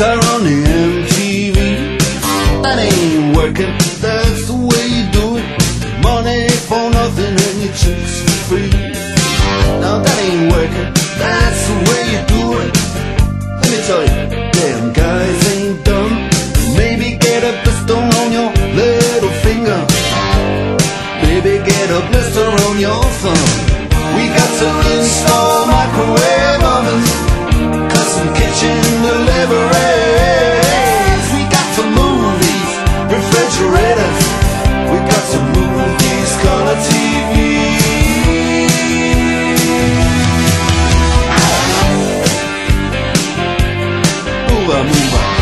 guitar on the MTV. That ain't working, that's the way you do it. Money for nothing and your chicks for free. Now that ain't working, that's the way you do it. Let me tell you, damn guys ain't dumb. Maybe get a blister on your little finger. Maybe get a blister on your thumb. We got to install microwave ovens, custom kitchen deliveries. We got to move these refrigerators. We got to move these color TVs. Move on, move on.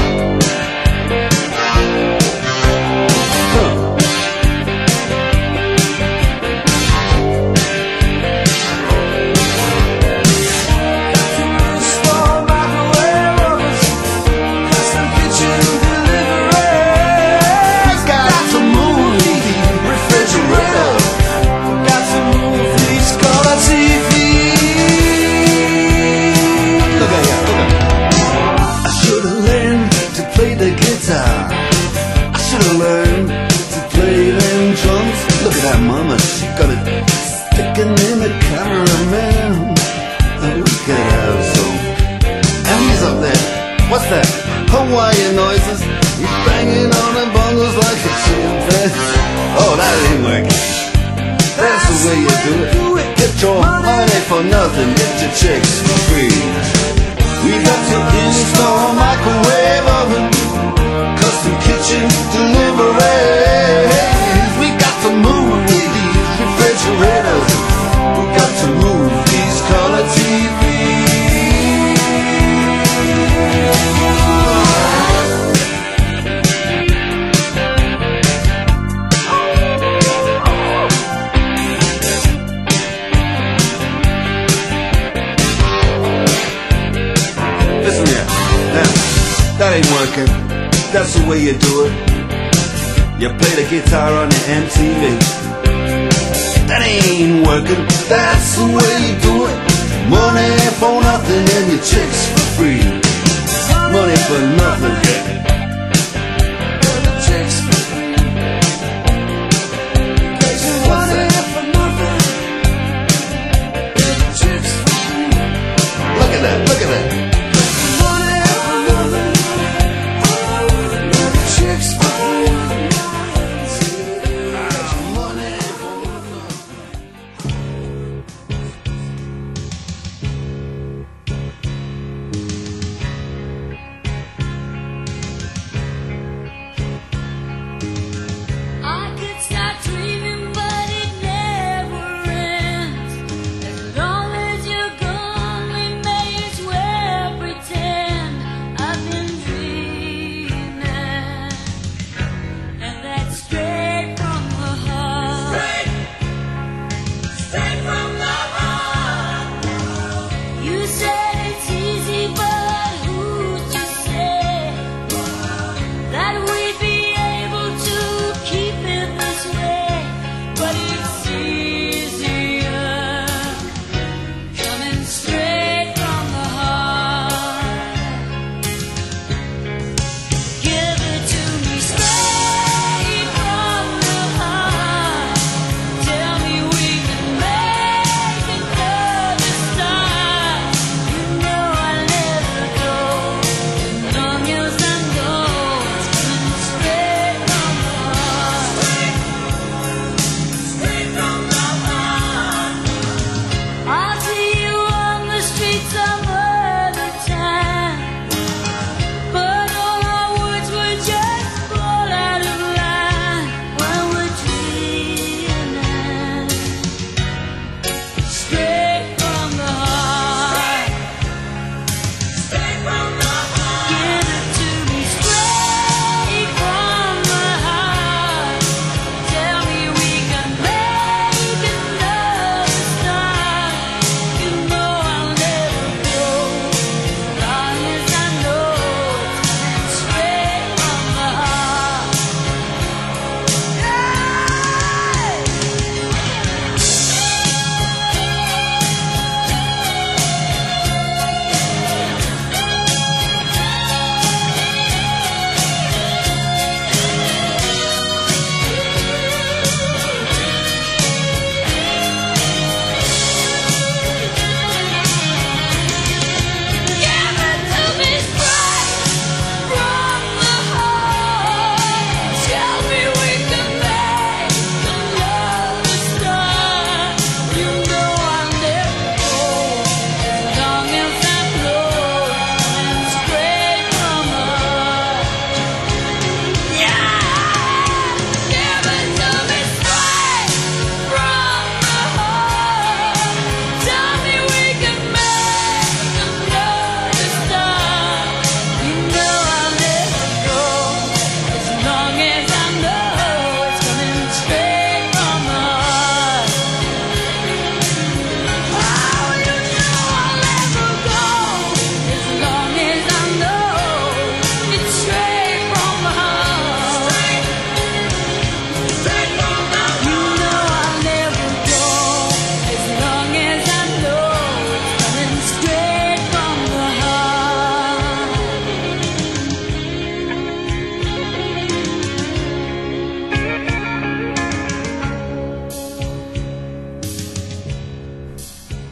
Mama, she got it sticking in the cameraman. And we could have some. And he's up there. What's that? Hawaiian noises. He's banging on the bongos like a chimpanzee. Oh, that ain't working. That's the way you do it. Get your money for nothing. Get your chicks for free. We got to install a microwave oven, custom kitchen deliveries. We got to move refrigerators. We got to move these color TVs. Listen here, now, that ain't working. That's the way you do it. You play the guitar on the MTV. That ain't working, that's the way you do it. Money for nothing and your chicks for free. Money for nothing and your chicks for free. Money for nothing and your chicks for free. Look at that, look at that. Money for nothing and your chicks for free.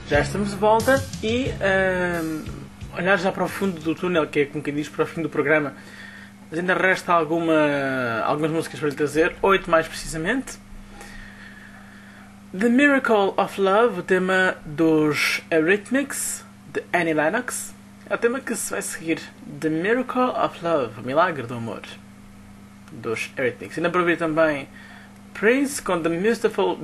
Já estamos de volta e olhar já para o fundo do túnel, que é como quem diz, para o fim do programa. Mas ainda resta algumas músicas para lhe trazer, 8 mais precisamente. The Miracle of Love, o tema dos Eurythmics, de Annie Lennox. É o tema que se vai seguir. The Miracle of Love, o milagre do amor, dos Eurythmics. Ainda para ouvir também Prince com The Beautiful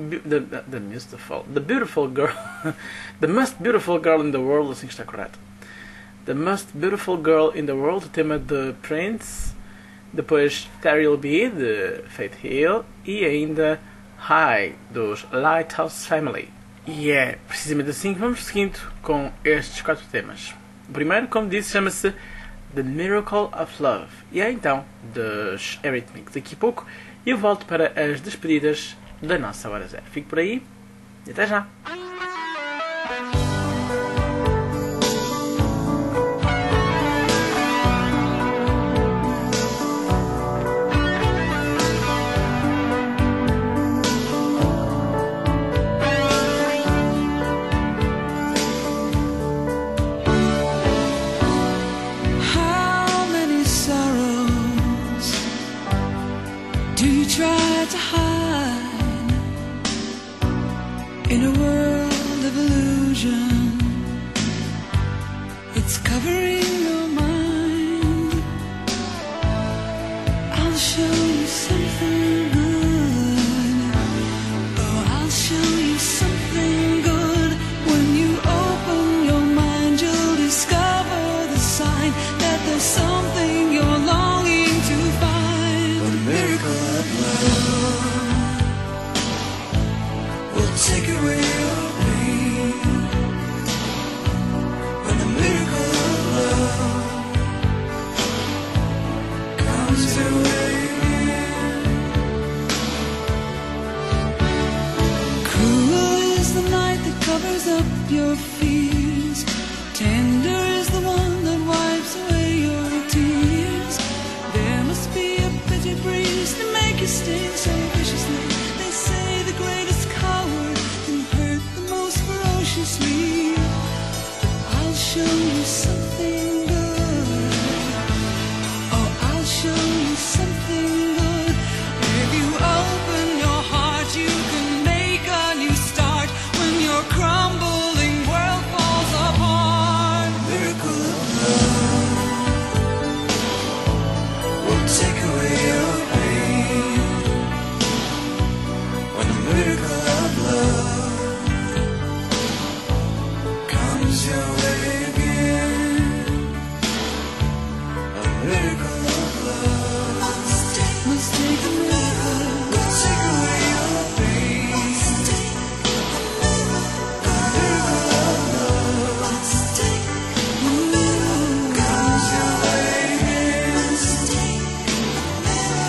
Girl The Most Beautiful Girl in the World, assim que está correto. The Most Beautiful Girl in the World, o tema de Prince. Depois There'll Be, de Faith Hill. E ainda High, dos Lighthouse Family. E é precisamente assim que vamos seguindo com estes 4 temas. O primeiro, como disse, chama-se The Miracle of Love. E é então dos Eurythmics. Daqui a pouco eu volto para as despedidas da nossa Hora Zero. Fico por aí e até já! How many sorrows do you try to hide in a world of illusion? It's covering your mind. I'll show you something good. Oh, I'll show you something good. When you open your mind, you'll discover the sign that there's something you're longing to find. What a miracle of love will take away your pain. When the miracle of love comes your way. Cruel is the night that covers up your fears. Tender is the one that wipes away your tears. There must be a bitter breeze to make you sting so viciously. They say the greatest coward can hurt the most ferociously. I'll show you something good. Oh, I'll show you something good. If you open your heart, you can make a new start. When your crumbling world falls apart, miracle of love will take away your pain. When the miracle of love comes your way again, a miracle of love must take a miracle, will take away your pain. A miracle of love must take a miracle, comes your way again. Must take a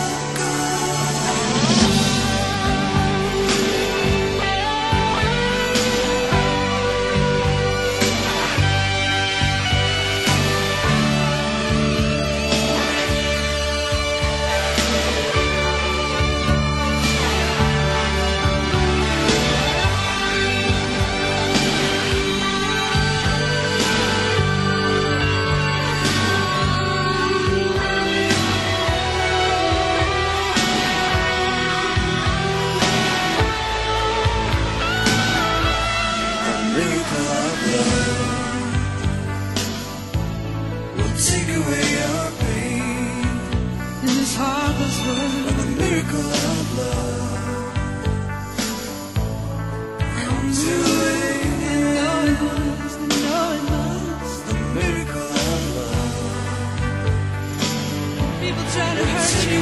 miracle of love will take away your pain. In this heartless world, when the miracle of love comes your way, and know it must, know it must. The miracle of love. People try to hurt you,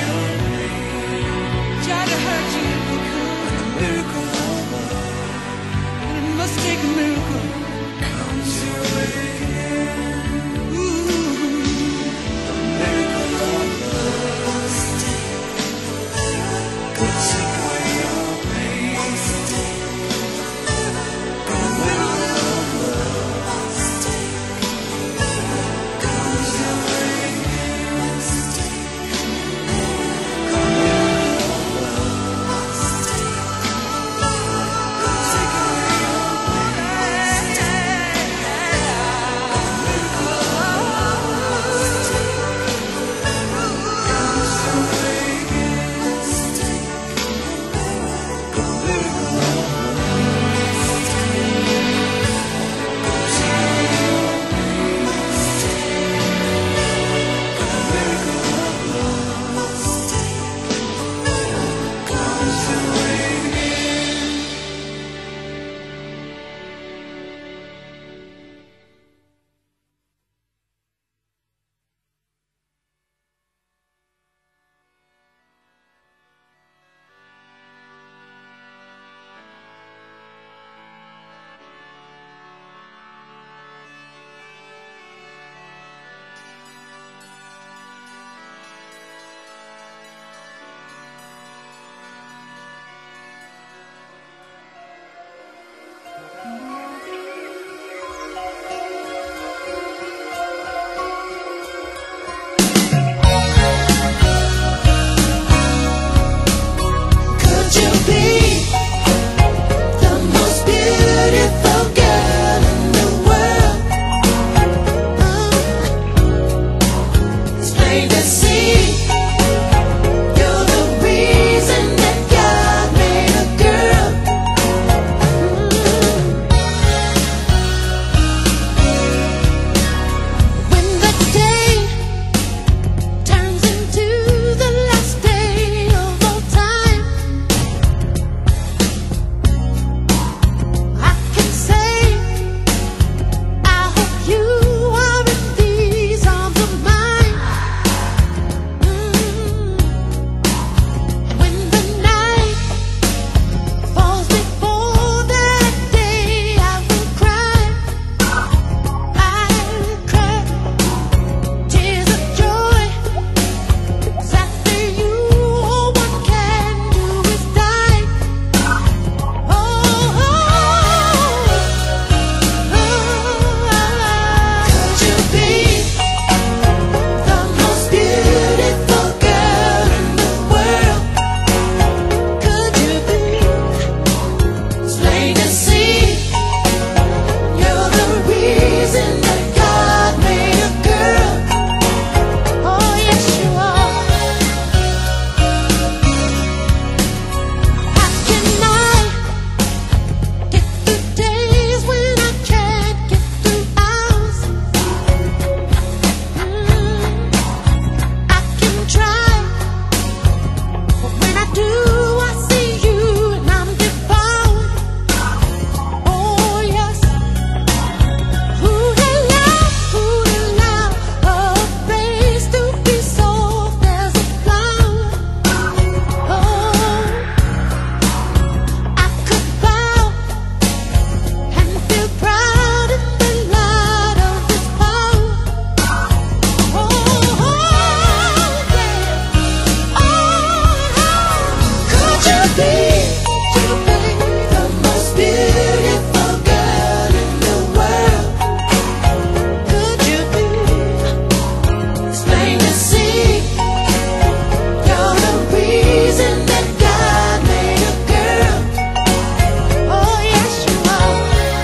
try to hurt you if they could. When the miracle of love, and it must take a miracle, comes your way again. Ooh, the miracle of love must take a miracle, will take away your pain. The miracle of love must take a miracle, comes your way again. Must take a miracle, the miracle of love must take a miracle, will take away your pain. plain to see. You're the reason that God made a girl. When the day turns into the last day of all time, I can say, I hope you are in these arms of mine. When the night falls before that day, I will cry. I will cry tears of joy. 'Cause after you, all one can do is die. Could you be the most beautiful girl in the world? Could you be? It's plain to see. You're the reason that God made a girl. Oh yes you are. How can I get through days when I can't get through hours? I can try, but when I do, I see you and I'm devoured. Oh yes. Who to love, a face to be soft as a flower. Oh, I could bow and feel proud in the light of His power. Oh, yeah. Could you be the most beautiful girl in the world? Could you be? It's plain to see. You're the reason that God made a girl. Oh yes you are.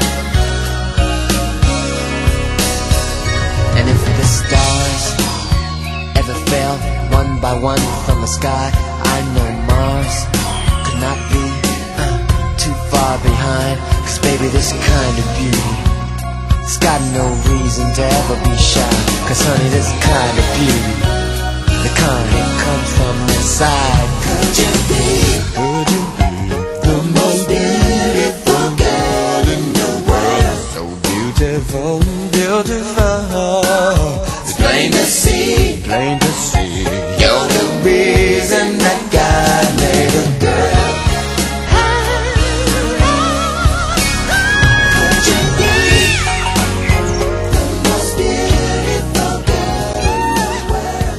And if the stars ever fell one by one from the sky, I know Mars could not be too far behind. 'Cause baby, this kind of beauty, it's got no reason to ever be shy. 'Cause honey, this kind of beauty, the kind that comes from inside. Could you be the most beautiful girl in the world? So beautiful, beautiful. It's plain to see. Plain to see. You're the reason that God made a girl. Could you be the most beautiful girl in the world?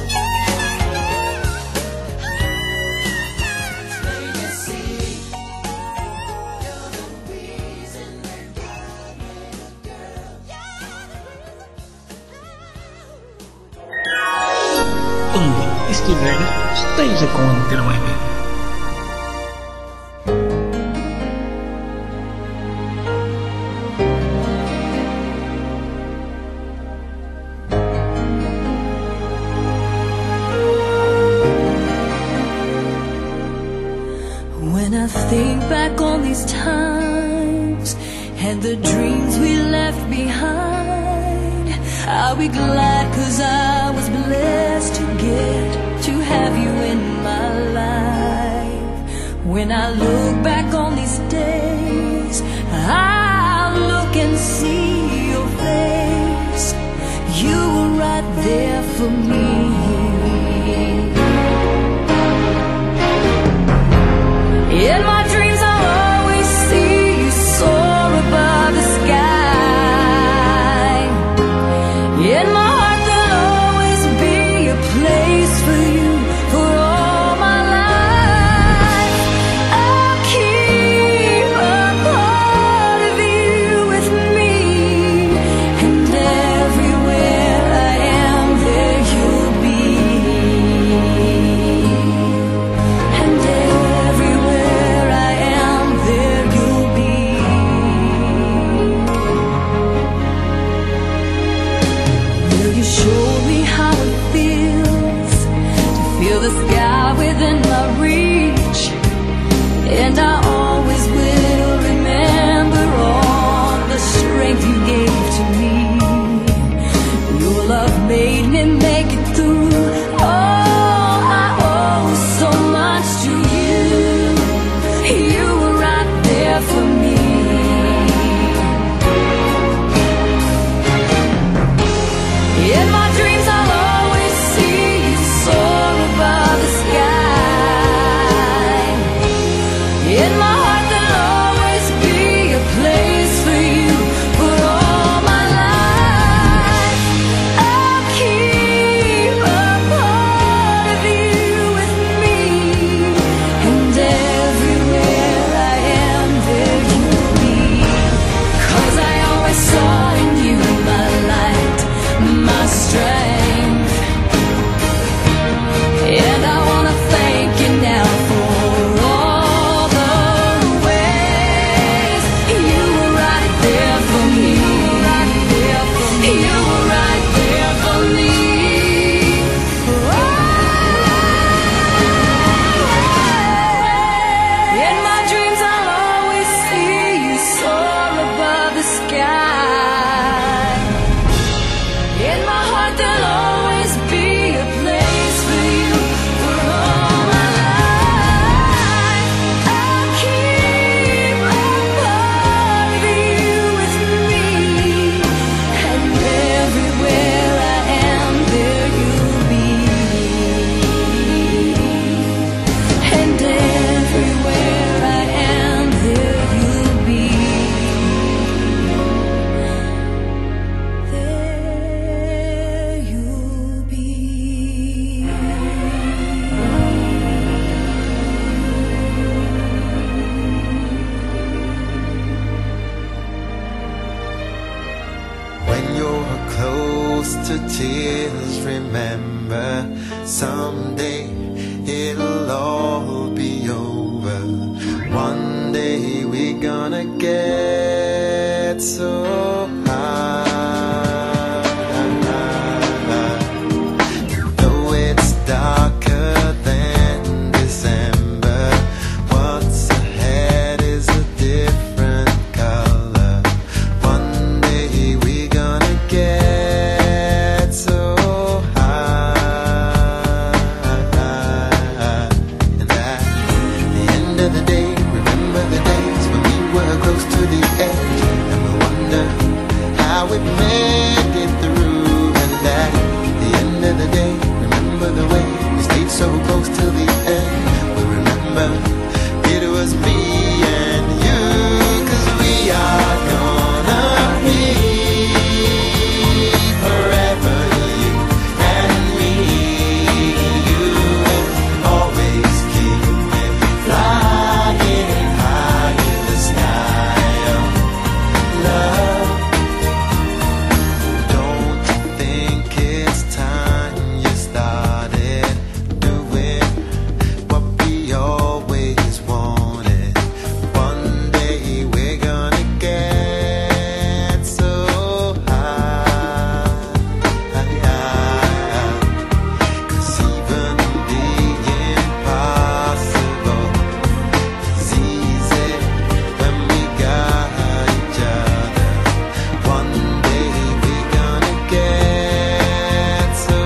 It's plain to see. You're the reason that God made a girl. Onde estiver, esteja com a Antena Web. When I think back on these times and the dreams we left behind, I'll be glad 'cause I was blessed to get to have you in my life. When I look back on these days, I'll look and see your face. You were right there for me. In my dreams I'll always see you soar above the sky. In my heart there'll always be a place for you for all my life. I'll keep a part of you with me, and everywhere I am there you'll someday it'll all be over. One day we're gonna get so high. Though it's darker than December, what's ahead is a different color. One day we're gonna get so high. And at the end of the day, remember the days when we were close to the edge, and we wonder how we made it through. And at the end of the day, remember the way we stayed so close till the end. We remember it was me and you, 'cause we are gonna be forever, you and me. You will always keep me flying high in the sky of love. Don't you think it's time you started doing what we always wanted? One day we're gonna get so high. 'Cause even the impossible is easy when we got each other. One day we're gonna get so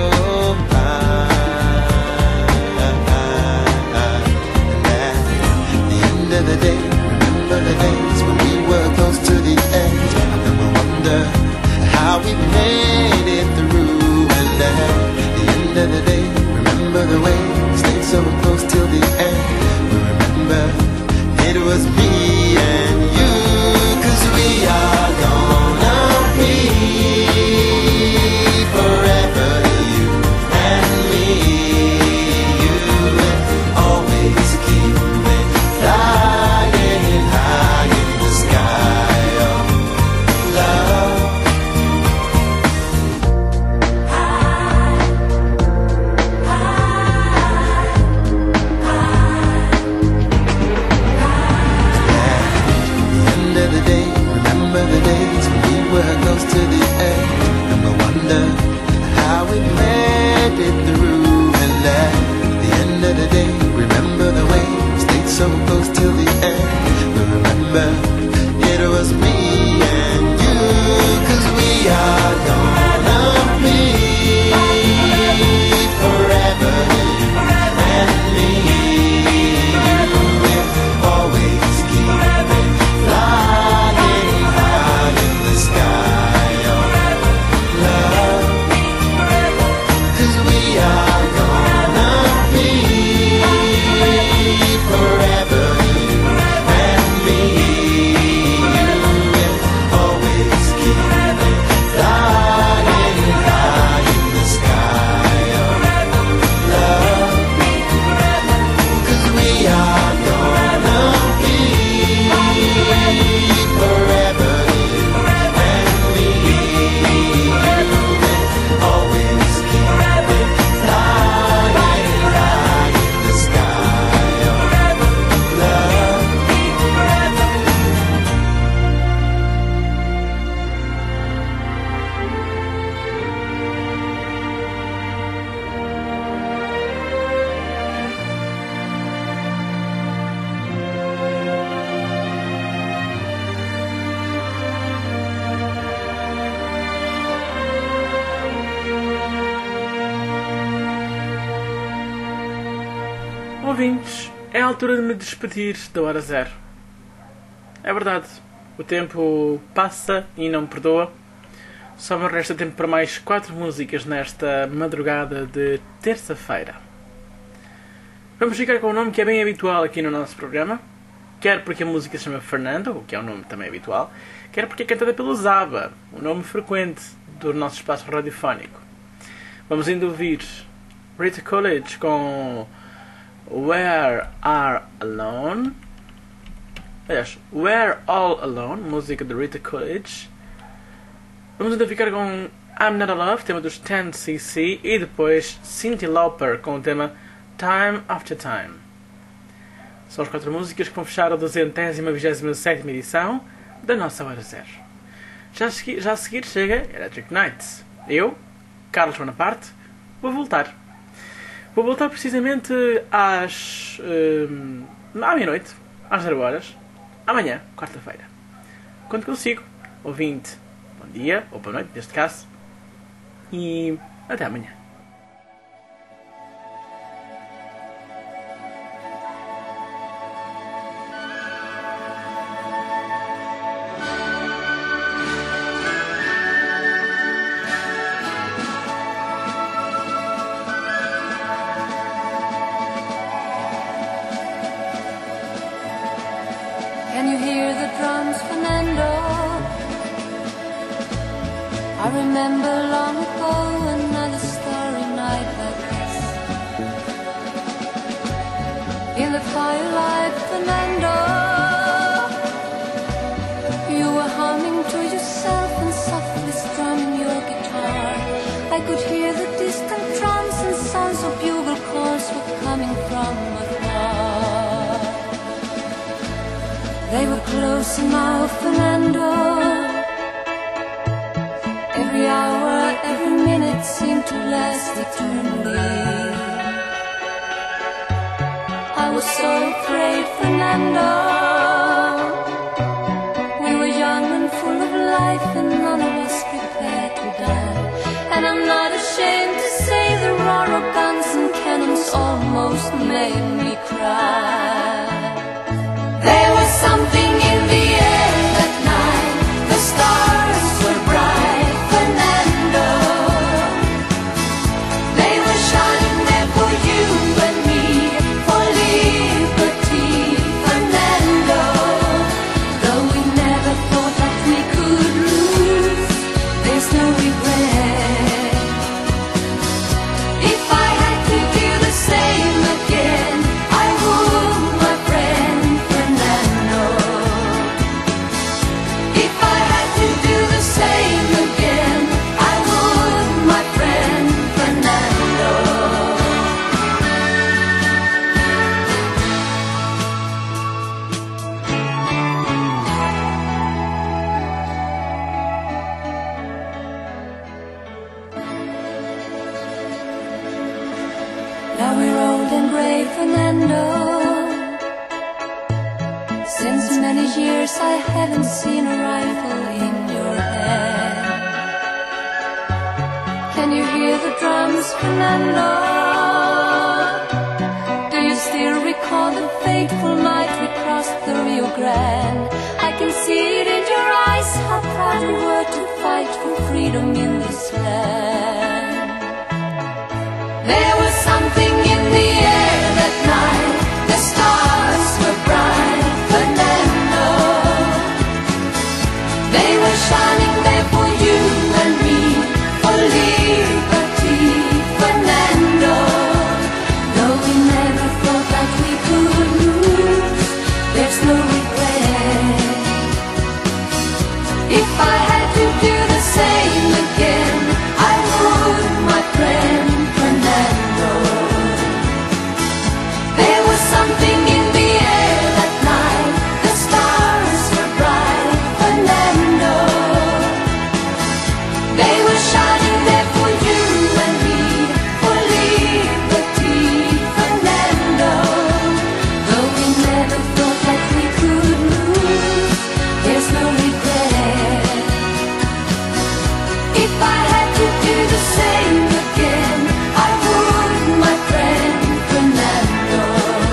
high. And at the end of the day, remember the days when we were close to the edge, and then we wonder how we made it through. And at the end of the day, remember the way we stayed so close till the end. We remember it was me and you, 'cause we are gonna be forever, you and me. You will always keep me flying high in the sky of love. At the end of the day, remember the days when we were close to the edge, and we wonder how we made it through. And at the end of the day, remember the way we stayed so close till the end. We remember it was me and you, 'cause we are gonna be forever, you and me. You will always keep me flying high in the sky of love. 'Cause we are gonna be forever, you and me. You will always keep me flying high in the sky of love. 'Cause we are gonna be forever, you and me. You will always keep me flying high in the sky of love. Ouvintes, é a altura de me despedir da Hora Zero. É verdade, o tempo passa e não perdoa. Só me resta tempo para mais 4 músicas nesta madrugada de terça-feira. Vamos ficar com um nome que é bem habitual aqui no nosso programa. Quer porque a música se chama Fernando, o que é um nome também habitual, quer porque é cantada pelo Zaba, um nome frequente do nosso espaço radiofónico. Vamos ainda ouvir Rita Coolidge com We're All Alone. Aliás, We're All Alone, música de Rita Coolidge. Vamos ainda ficar com I'm Not Love, tema dos 10cc, e depois Cyndi Lauper com o tema Time After Time. São as 4 músicas que vão fechar a 227ª edição da nossa Hora Zero. Já a seguir chega Electric Nights. Eu, Carlos Bonaparte, vou voltar. Vou voltar precisamente à meia-noite, às 0 horas, amanhã, quarta-feira. Quando consigo, ouvinte, bom dia, ou boa noite, neste caso, e até amanhã. Can you hear the drums, Fernando? I remember long ago another starry night like this. In the firelight, Fernando, you were humming to yourself and softly strumming your guitar. I could hear the distant drums and sounds of bugle calls were coming from afar. They were closer now, Fernando. Every hour, every minute seemed to last eternally. I was so afraid, Fernando. We were young and full of life, and none of us prepared to die. And I'm not ashamed to say the roar of guns and cannons almost made me cry. There was something in the air that night. The stars were bright, Fernando. They were shining there for you and me, for liberty, Fernando. Though we never thought that we could lose, there's no regret. If I had to do the same again, I would, my friend Fernando. If I had to do the same again, I would, my friend Fernando. Now we're old and grey, Fernando. Since many years I haven't seen a rifle in your hand. Can you hear the drums, Fernando? Do you still recall the fateful night we crossed the Rio Grande? I can see it in your eyes, how proud we were to fight for freedom in this land. There was something in the air that night. The stars were bright, Fernando. They were shining there for you and me, for liberty, Fernando. Though we never thought that we could lose, there's no regret. If I had to do the same again, I would, my friend Fernando. There was something in the air that night. The stars were bright, Fernando. They were shining there for you and me, for liberty, Fernando. Though we never thought that we could lose, there's no regret. If I had to do the same again, I would, my friend Fernando.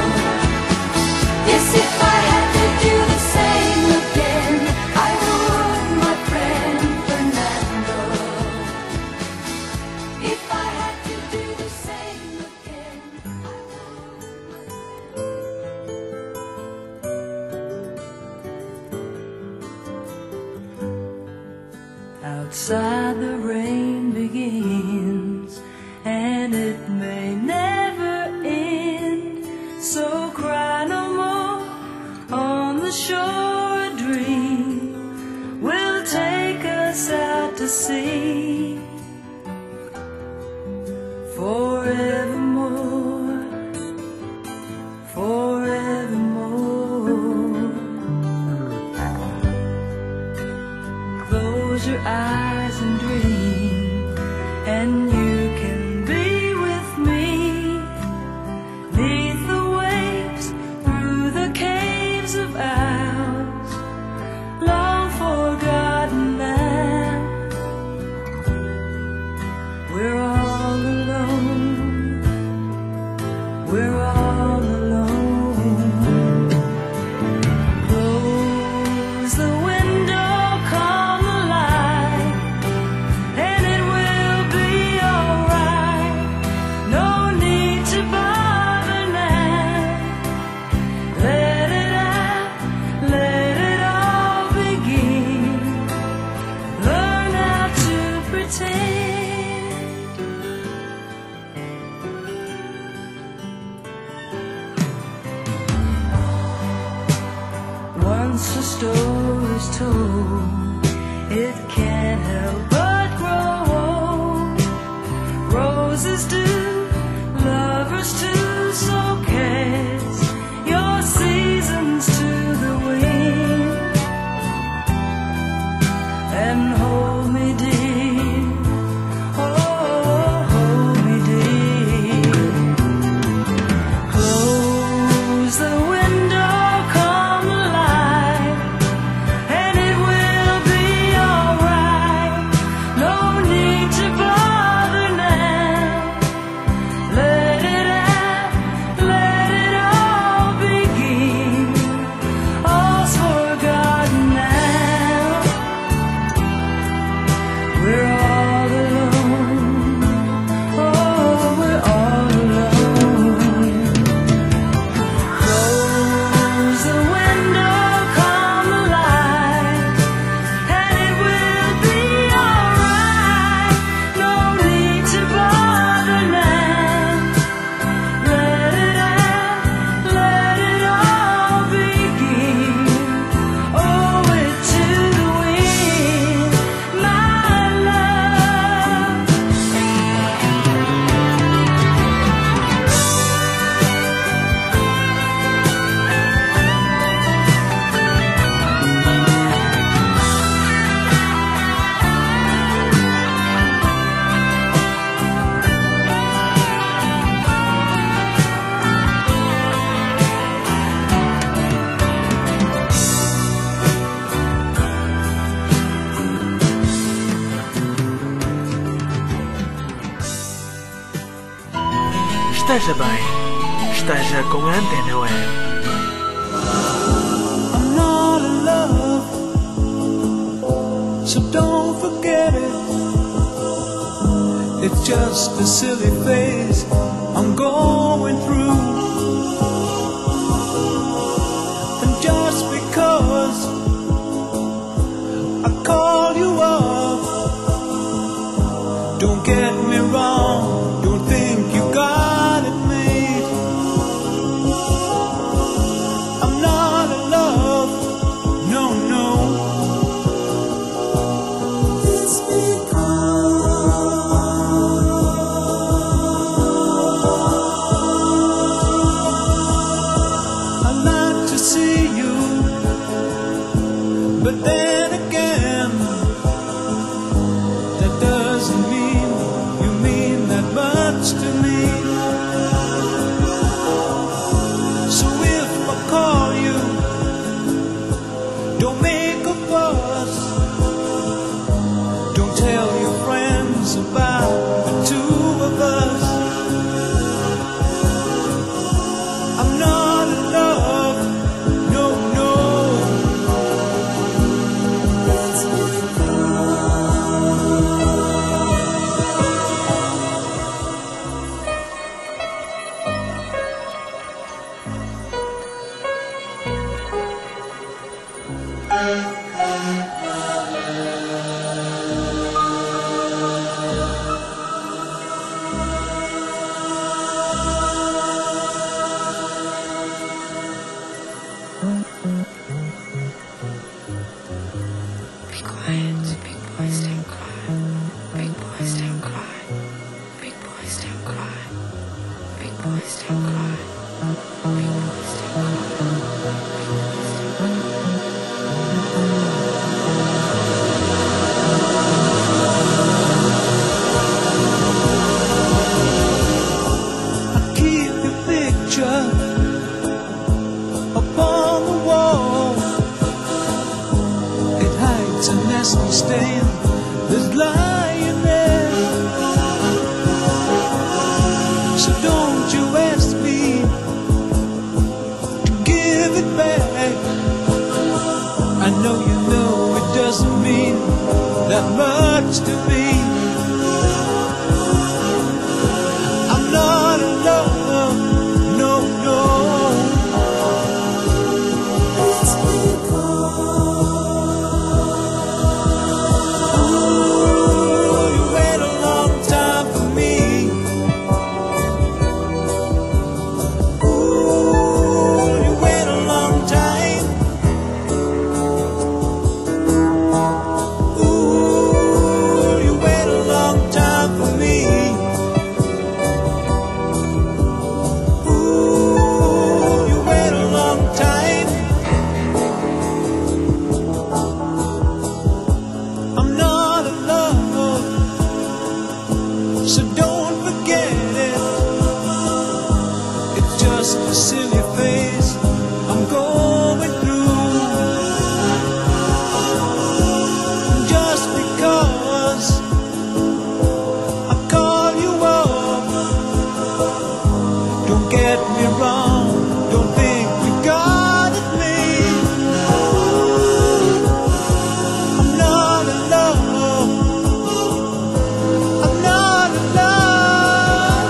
Yes, if I had to do the same again, I would, my friend Fernando. If I had to do the same again, I Outside the rain begins, and it may never end. So cry no more. On the shore a dream will take us out to sea. we're all alone. Close the window, calm the light, and it will be alright. No need to bother now. Let it out, let it all begin. Learn how to pretend. Once a story's told, it can't help but grow. Roses do, lovers too, so cast your seasons to the wind and hold me dear, oh, hold me dear. Close the window, calm the light, and it will be alright. No need to bother now. Let it out, let it all begin. All's forgotten now. We're all alone. Oh, we're all alone. Close the window, calm the light, and it will be alright. No need to bother now. Let it out, let it all begin. Owe it to the wind, my love. Esteja bem, esteja com a Antena Web. I'm not in love, so don't forget it. It's just a silly phase I'm going through. And just because I call you up, don't get me wrong, don't think you got it made. I'm not in love, no, no. It's I like to see you, but then again, that doesn't mean you mean that much to me. So if I call you, don't make a fuss. Don't tell your friends about the two of us. I'm not in love, no, no. Be quiet, big boys don't cry. Big boys don't cry. Big boys don't cry. Big boys don't cry. Big boys don't I keep your picture upon the wall. It hides a nasty stain that's lying there. So don't you ask me it back. I know you know it doesn't mean that much to me. I'm not in love, no, no. It's ooh, you wait a long time for me. Ooh, you wait a long time. Ooh, you wait a long time for me. Ooh, you wait a long time. I'm not in love, so don't forget it. It's just a silly phase I'm going through. Just because I call you up, don't get me wrong, don't think you got it made. I'm not in love, I'm not in love.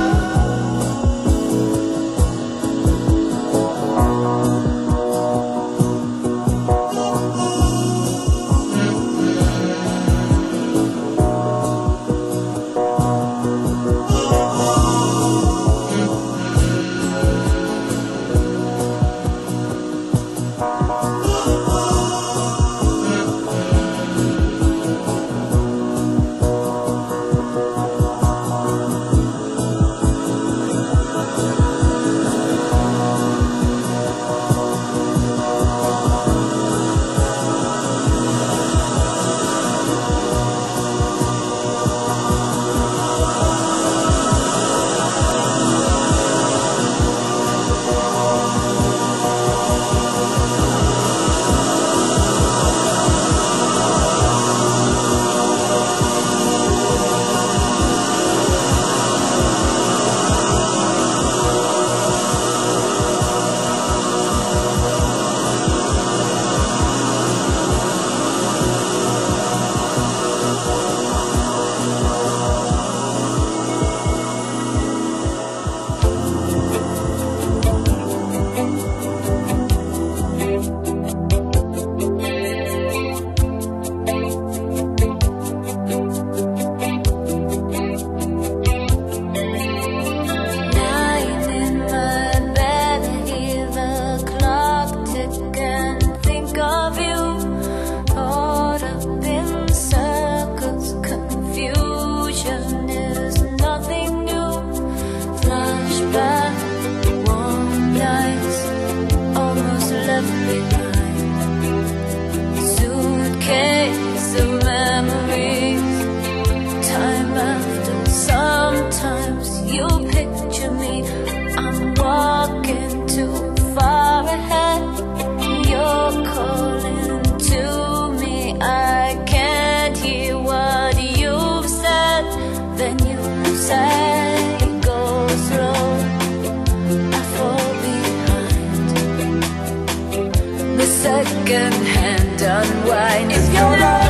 Lying in my bed, I hear the clock tick and think of you. Caught up in circles, confusion is nothing new. Flashback, warm nights, almost left behind. Suitcase of memories, time after. Sometimes you picture me, I'm walking too far ahead. You're calling to me, I can't hear what you've said. Then you say, go slow, I fall behind. The second hand unwind. If you're not